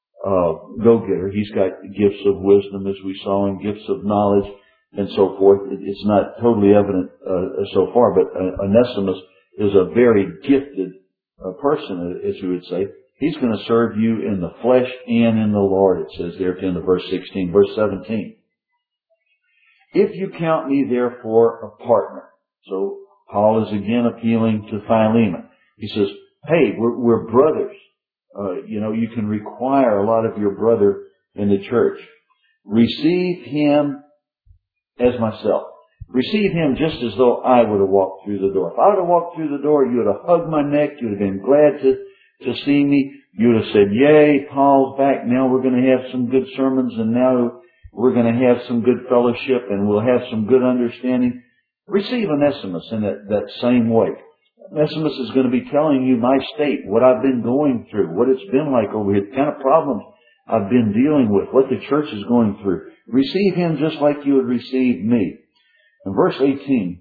go-getter, he's got gifts of wisdom, as we saw, and gifts of knowledge and so forth. It's not totally evident so far, but Onesimus is a very gifted person, as we would say. He's going to serve you in the flesh and in the Lord, it says there at the end of verse 16. Verse 17. If you count me therefore a partner. So Paul is again appealing to Philemon. He says, hey, we're brothers. You can require a lot of your brother in the church. Receive him as myself. Receive him just as though I would have walked through the door. If I would have walked through the door, you would have hugged my neck. You would have been glad to see me. You would have said, yay, Paul's back. Now we're going to have some good sermons, and now we're going to have some good fellowship, and we'll have some good understanding. Receive Onesimus in that same way. Onesimus is going to be telling you my state, what I've been going through, what it's been like over here, the kind of problems I've been dealing with, what the church is going through. Receive him just like you would receive me. In verse 18,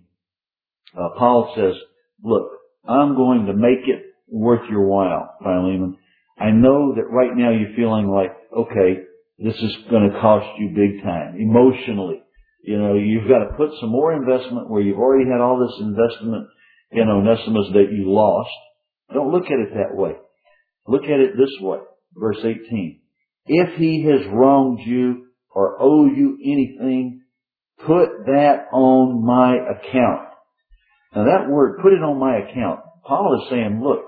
Paul says, look, I'm going to make it worth your while, Philemon. I know that right now you're feeling like, okay, this is going to cost you big time, emotionally. You've got to put some more investment where you've already had all this investment in Onesimus that you lost. Don't look at it that way. Look at it this way. Verse 18. If he has wronged you or owe you anything, put that on my account. Now that word, put it on my account. Paul is saying, look,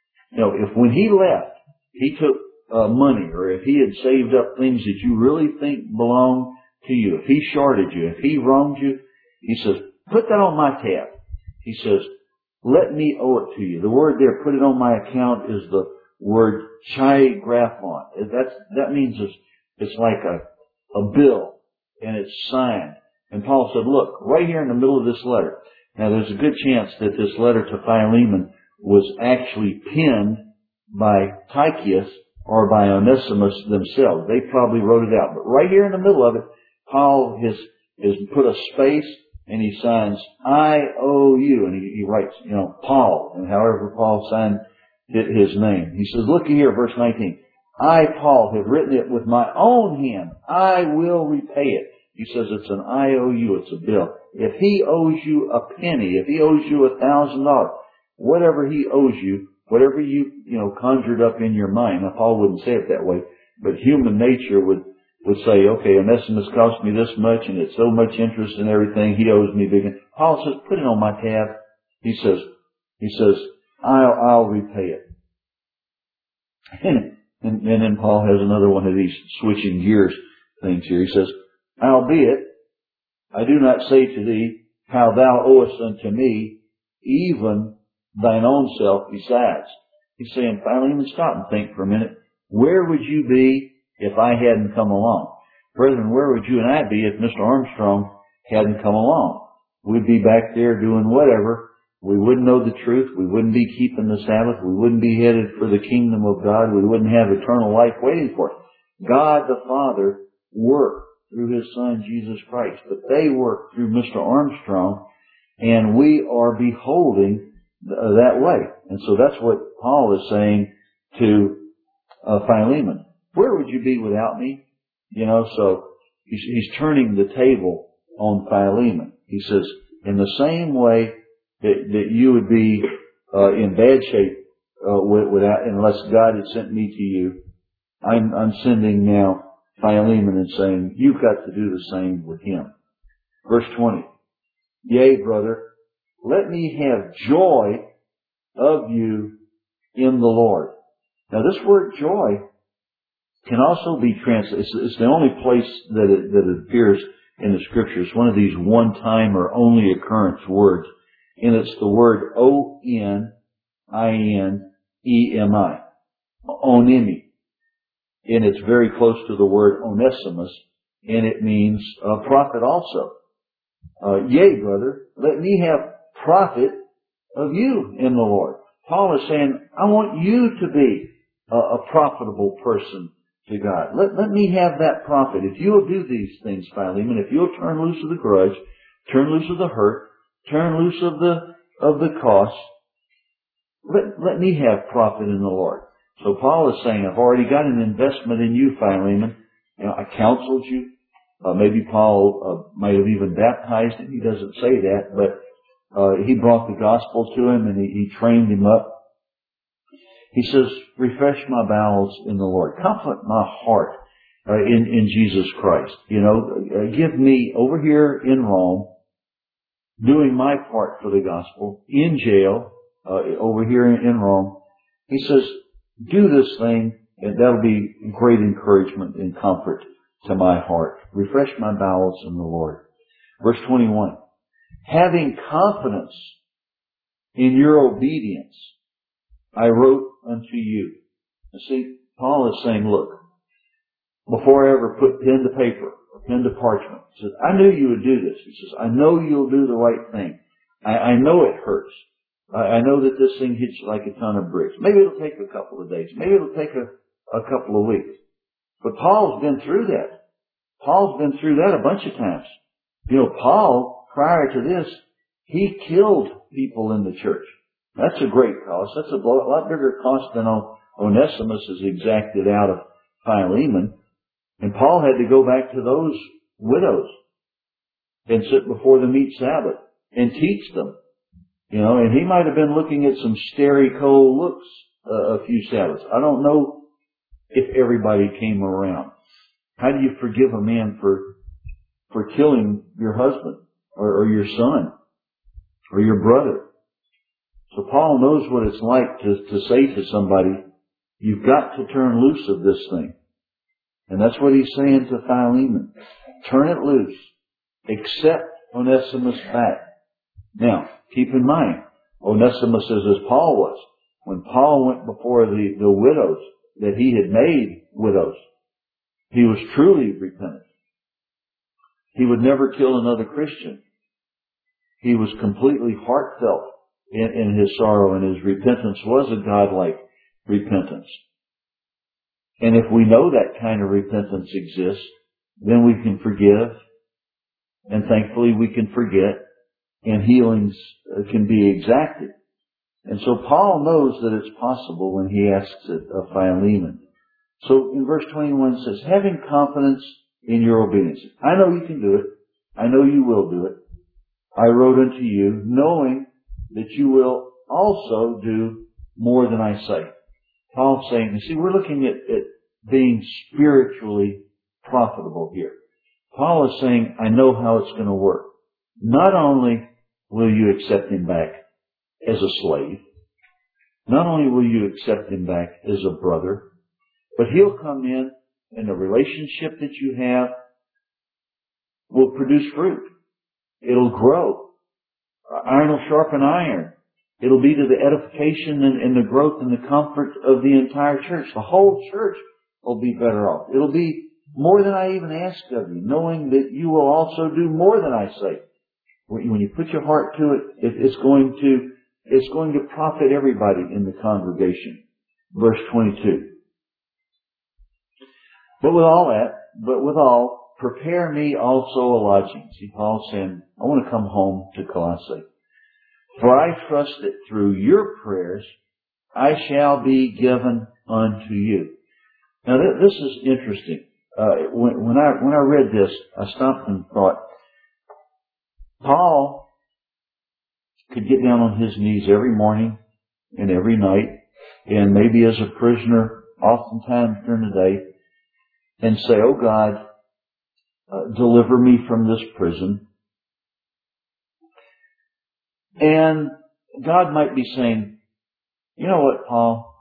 if when he left, he took money, or if he had saved up things that you really think belong to you, if he shorted you, if he wronged you, he says, put that on my tab. He says, let me owe it to you. The word there, put it on my account, is the word chigraphon. That means it's like a bill, and it's signed. And Paul said, look, right here in the middle of this letter. Now there's a good chance that this letter to Philemon was actually penned by Tychicus or by Onesimus themselves. They probably wrote it out. But right here in the middle of it, Paul has put a space, and he signs, I owe you. And he writes, Paul, and however Paul signed his name. He says, look here, verse 19. I, Paul, have written it with my own hand. I will repay it. He says it's an IOU, it's a bill. If he owes you a penny, if he owes you $1,000, whatever he owes you, whatever you conjured up in your mind. Now, Paul wouldn't say it that way, but human nature would say, okay, Onesimus cost me this much and it's so much interest and everything, he owes me big. Paul says, put it on my tab. He says, I'll repay it. And then Paul has another one of these switching gears things here. He says, albeit, I do not say to thee how thou owest unto me, even thine own self besides. He's saying, Philemon, stop and think for a minute. Where would you be if I hadn't come along? Brethren, where would you and I be if Mr. Armstrong hadn't come along? We'd be back there doing whatever. We wouldn't know the truth. We wouldn't be keeping the Sabbath. We wouldn't be headed for the kingdom of God. We wouldn't have eternal life waiting for us. God the Father worked through His Son, Jesus Christ. But they worked through Mr. Armstrong, and we are beholding that way. And so that's what Paul is saying to Philemon. Where would you be without me? So he's turning the table on Philemon. He says, in the same way that you would be in bad shape without, unless God had sent me to you, I'm sending now Philemon and saying, you've got to do the same with him. Verse 20. Yea, brother, let me have joy of you in the Lord. Now this word joy can also be translated. It's the only place that it appears in the Scriptures. One of these one-time or only occurrence words. And it's the word O-N-I-N-E-M-I. Onemi. And it's very close to the word Onesimus. And it means prophet also. Yea, brother, let me have profit of you in the Lord. Paul is saying, I want you to be a profitable person to God. Let me have that profit. If you'll do these things, Philemon, if you'll turn loose of the grudge, turn loose of the hurt, turn loose of the cost, let me have profit in the Lord. So Paul is saying, I've already got an investment in you, Philemon. I counseled you. Maybe Paul might have even baptized him. He doesn't say that, but he brought the gospel to him and he trained him up. He says, refresh my bowels in the Lord. Comfort my heart in Jesus Christ. Give me over here in Rome, doing my part for the gospel, in jail, over here in Rome. He says, do this thing, and that'll be great encouragement and comfort to my heart. Refresh my bowels in the Lord. Verse 21. Having confidence in your obedience, I wrote unto you. You see, Paul is saying, look, before I ever put pen to paper or pen to parchment, he says, I knew you would do this. He says, I know you'll do the right thing. I know it hurts. I know that this thing hits you like a ton of bricks. Maybe it'll take a couple of days. Maybe it'll take a couple of weeks. But Paul's been through that. Paul's been through that a bunch of times. Paul, prior to this, he killed people in the church. That's a great cost. That's a lot bigger cost than Onesimus is exacted out of Philemon. And Paul had to go back to those widows and sit before the meat Sabbath and teach them. And he might have been looking at some starry cold looks a few Sabbaths. I don't know if everybody came around. How do you forgive a man for killing your husband or your son or your brother? So Paul knows what it's like to say to somebody, you've got to turn loose of this thing. And that's what he's saying to Philemon. Turn it loose. Accept Onesimus back. Now, keep in mind, Onesimus is as Paul was. When Paul went before the widows that he had made widows, he was truly repentant. He would never kill another Christian. He was completely heartfelt in his sorrow, and his repentance was a godlike repentance. And if we know that kind of repentance exists, then we can forgive, and thankfully we can forget, and healings can be exacted. And so Paul knows that it's possible when he asks it of Philemon. So in verse 21 it says, having confidence in your obedience. I know you can do it. I know you will do it. I wrote unto you, knowing that you will also do more than I say. Paul's saying, you see, we're looking at being spiritually profitable here. Paul is saying, I know how it's going to work. Not only will you accept him back as a slave, not only will you accept him back as a brother, but he'll come in and the relationship that you have will produce fruit. It'll grow. Iron will sharpen iron. It'll be to the edification and the growth and the comfort of the entire church. The whole church will be better off. It'll be more than I even ask of you, knowing that you will also do more than I say. When you put your heart to it, it's going to profit everybody in the congregation. Verse 22. But with all, prepare me also a lodging. See, Paul's saying, I want to come home to Colossae. For I trust that through your prayers I shall be given unto you. Now this is interesting. When I read this, I stopped and thought, Paul could get down on his knees every morning and every night, and maybe as a prisoner oftentimes during the day, and say, oh God, deliver me from this prison. And God might be saying, you know what, Paul?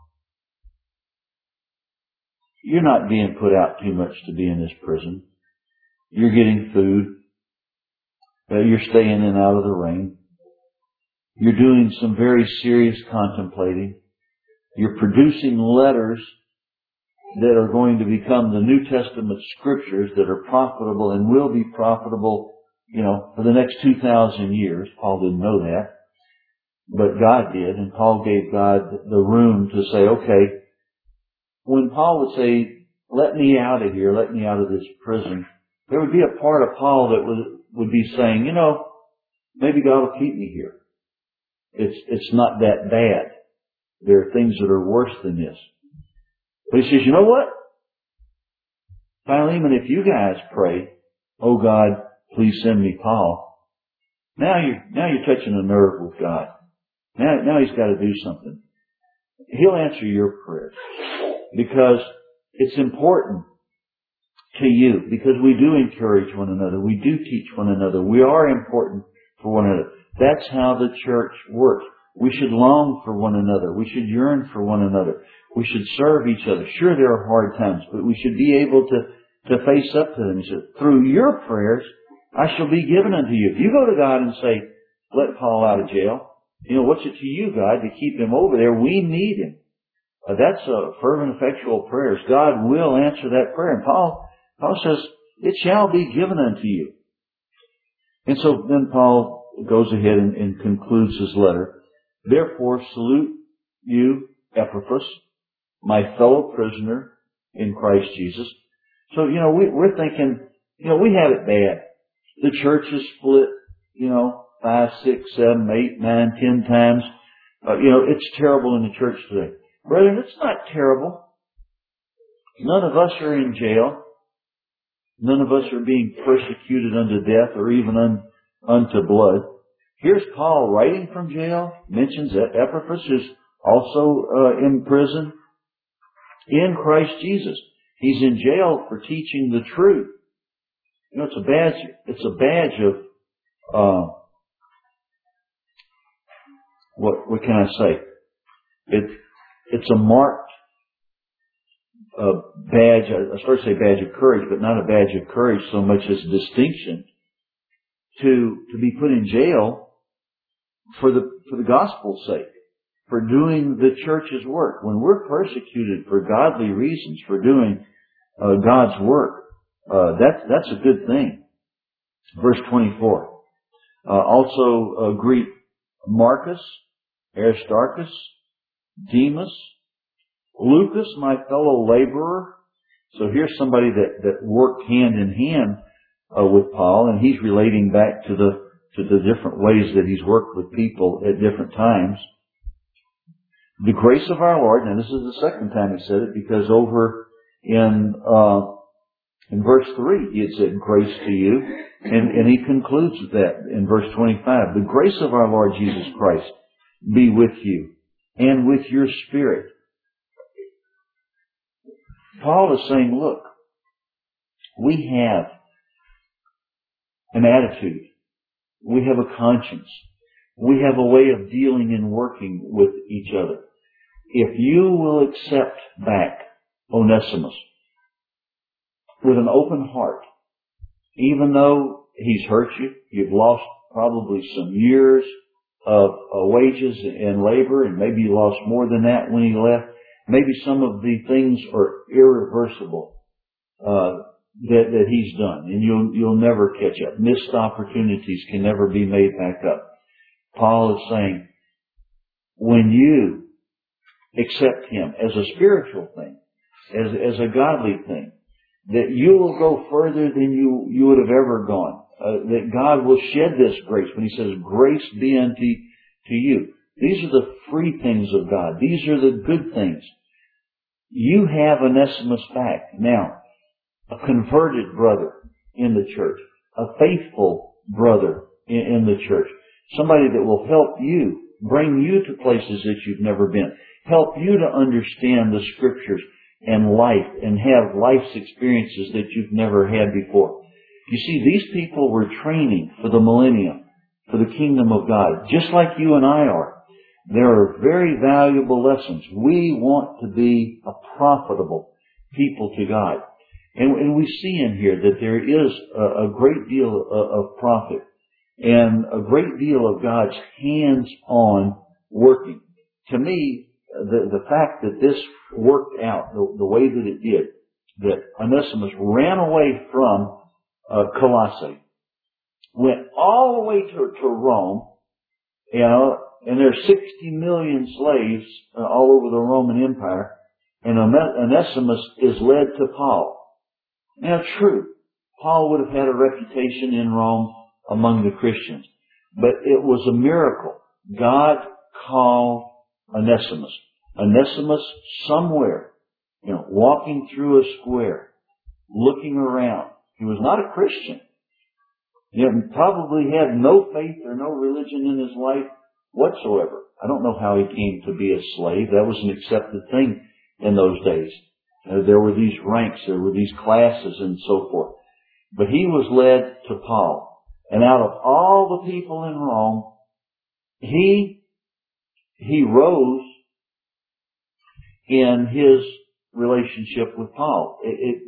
You're not being put out too much to be in this prison. You're getting food. You're staying in and out of the rain. You're doing some very serious contemplating. You're producing letters that are going to become the New Testament scriptures that are profitable and will be profitable, for the next 2,000 years. Paul didn't know that, but God did, and Paul gave God the room to say, okay, when Paul would say, let me out of here, let me out of this prison, there would be a part of Paul that would be saying, maybe God will keep me here. It's not that bad. There are things that are worse than this. But he says, you know what? Philemon, if you guys pray, oh God, please send me Paul. Now you're touching a nerve with God. Now he's got to do something. He'll answer your prayers because it's important to you, because we do encourage one another. We do teach one another. We are important for one another. That's how the church works. We should long for one another. We should yearn for one another. We should serve each other. Sure, there are hard times, but we should be able to face up to them. He said, through your prayers, I shall be given unto you. If you go to God and say, let Paul out of jail, what's it to you, God, to keep him over there? We need him. That's a fervent, effectual prayers. God will answer that prayer. And Paul says, it shall be given unto you. And so then Paul goes ahead and concludes his letter. Therefore, salute you, Epaphras, my fellow prisoner in Christ Jesus. So, we're thinking, we have it bad. The church is split, 5, 6, 7, 8, 9, 10 times. It's terrible in the church today. Brethren, it's not terrible. None of us are in jail. None of us are being persecuted unto death or even unto blood. Here's Paul writing from jail, mentions that Epaphras is also in prison in Christ Jesus. He's in jail for teaching the truth. It's a badge of, what can I say? It's a marked badge, I started to say badge of courage, but not a badge of courage so much as distinction to be put in jail for the gospel's sake, for doing the church's work. When we're persecuted for godly reasons, for doing God's work, that's a good thing. Verse 24. Also greet Marcus, Aristarchus, Demas, Lucas, my fellow laborer. So here's somebody that worked hand in hand with Paul, and he's relating back to the different ways that he's worked with people at different times. The grace of our Lord, and this is the second time he said it, because over in verse 3 he had said grace to you, and he concludes with that in verse 25. The grace of our Lord Jesus Christ be with you and with your spirit. Paul is saying, look, we have an attitude. We have a conscience. We have a way of dealing and working with each other. If you will accept back Onesimus with an open heart, even though he's hurt you, you've lost probably some years of wages and labor, and maybe you lost more than that when he left. Maybe some of the things are irreversible that he's done, and you'll never catch up. Missed opportunities can never be made back up. Paul is saying, when you accept him as a spiritual thing, as a godly thing, that you will go further than you would have ever gone. That God will shed this grace when he says, grace be unto you. These are the free things of God. These are the good things. You have Onesimus back. Now, a converted brother in the church, a faithful brother in the church, somebody that will help you, bring you to places that you've never been, help you to understand the Scriptures and life and have life's experiences that you've never had before. You see, these people were training for the millennium, for the kingdom of God, just like you and I are. There are very valuable lessons. We want to be a profitable people to God. And we see in here that there is a great deal of profit and a great deal of God's hands-on working. To me, the fact that this worked out the way that it did, that Onesimus ran away from Colossae, went all the way to Rome, and there's 60 million slaves all over the Roman Empire, and Onesimus is led to Paul. Now, true, Paul would have had a reputation in Rome among the Christians, but it was a miracle. God called Onesimus. Onesimus somewhere, walking through a square, looking around. He was not a Christian. He probably had no faith or no religion in his life whatsoever. I don't know how he came to be a slave. That was an accepted thing in those days. There were these ranks, there were these classes and so forth. But he was led to Paul. And out of all the people in Rome, he rose in his relationship with Paul.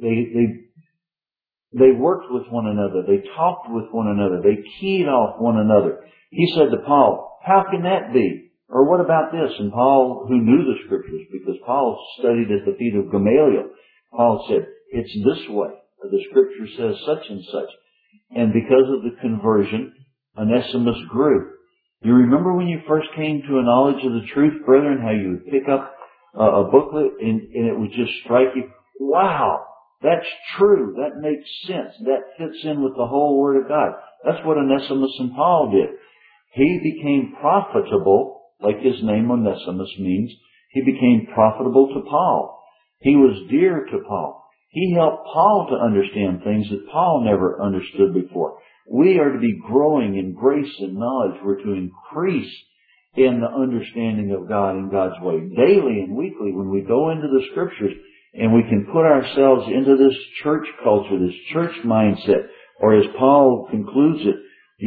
They worked with one another. They talked with one another. They keyed off one another. He said to Paul, how can that be? Or what about this? And Paul, who knew the Scriptures, because Paul studied at the feet of Gamaliel, Paul said, it's this way. The Scripture says such and such. And because of the conversion, Onesimus grew. You remember when you first came to a knowledge of the truth, brethren, how you would pick up a booklet and it would just strike you, wow, that's true. That makes sense. That fits in with the whole Word of God. That's what Onesimus and Paul did. He became profitable, like his name Onesimus means. He became profitable to Paul. He was dear to Paul. He helped Paul to understand things that Paul never understood before. We are to be growing in grace and knowledge. We're to increase in the understanding of God and God's way daily and weekly when we go into the Scriptures and we can put ourselves into this church culture, this church mindset, or as Paul concludes it,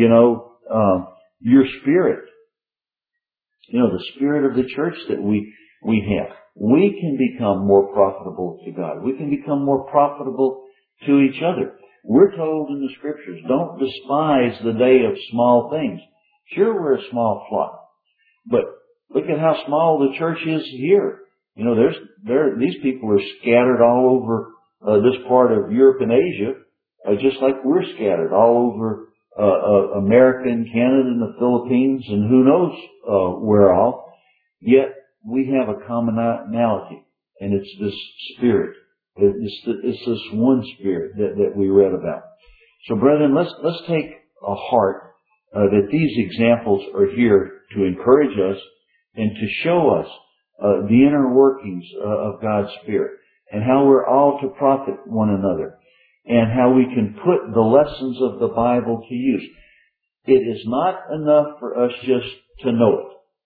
your spirit, the spirit of the church that we have. We can become more profitable to God. We can become more profitable to each other. We're told in the Scriptures, don't despise the day of small things. Sure, we're a small flock, but look at how small the church is here. These people are scattered all over this part of Europe and Asia, just like we're scattered all over America and Canada and the Philippines and who knows where all. Yet we have a commonality, and it's this Spirit. It's this one Spirit that we read about. So, brethren, let's take a heart that these examples are here to encourage us and to show us the inner workings of God's Spirit and how we're all to profit one another and how we can put the lessons of the Bible to use. It is not enough for us just to know it.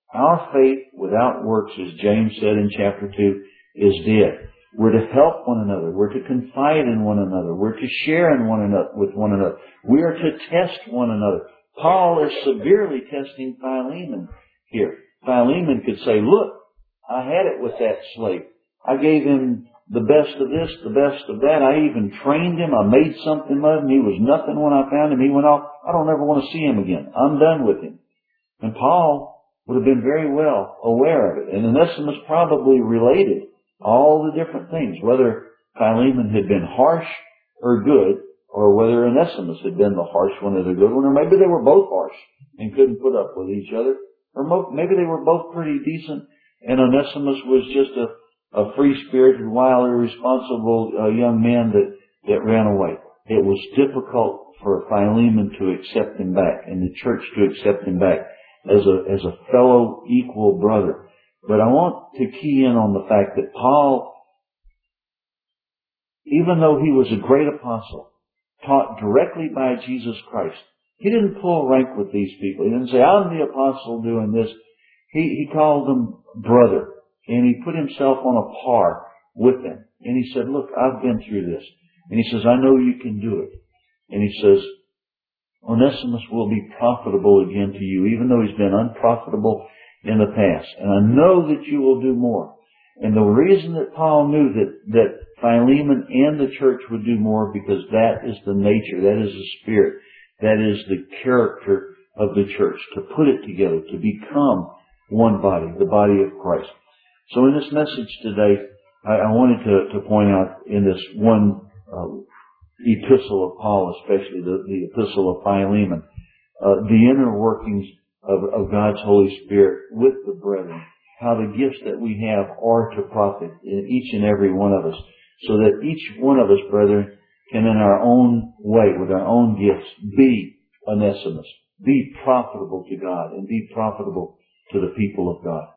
Our faith without works, as James said in chapter 2, is dead. We're to help one another. We're to confide in one another. We're to share in with one another. We are to test one another. Paul is severely testing Philemon here. Philemon could say, look, I had it with that slave. I gave him the best of this, the best of that. I even trained him. I made something of him. He was nothing when I found him. He went off. I don't ever want to see him again. I'm done with him. And Paul would have been very well aware of it. And Onesimus probably related all the different things, whether Philemon had been harsh or good, or whether Onesimus had been the harsh one or the good one, or maybe they were both harsh and couldn't put up with each other, or maybe they were both pretty decent and Onesimus was just a free-spirited, wild, irresponsible young man that ran away. It was difficult for Philemon to accept him back and the church to accept him back as a fellow equal brother. But I want to key in on the fact that Paul, even though he was a great apostle, taught directly by Jesus Christ, he didn't pull rank with these people. He didn't say, I'm the apostle doing this. He called them brother, and he put himself on a par with them. And he said, look, I've been through this. And he says, I know you can do it. And he says, Onesimus will be profitable again to you, even though he's been unprofitable in the past. And I know that you will do more. And the reason that Paul knew that Philemon and the church would do more, because that is the nature, that is the spirit, that is the character of the church, to put it together, to become one body, the body of Christ. So in this message today, I wanted to point out in this one epistle of Paul, especially the epistle of Philemon, the inner workings of God's Holy Spirit with the brethren, how the gifts that we have are to profit in each and every one of us, so that each one of us, brethren, can in our own way, with our own gifts, be Onesimus, be profitable to God, and be profitable to the people of God.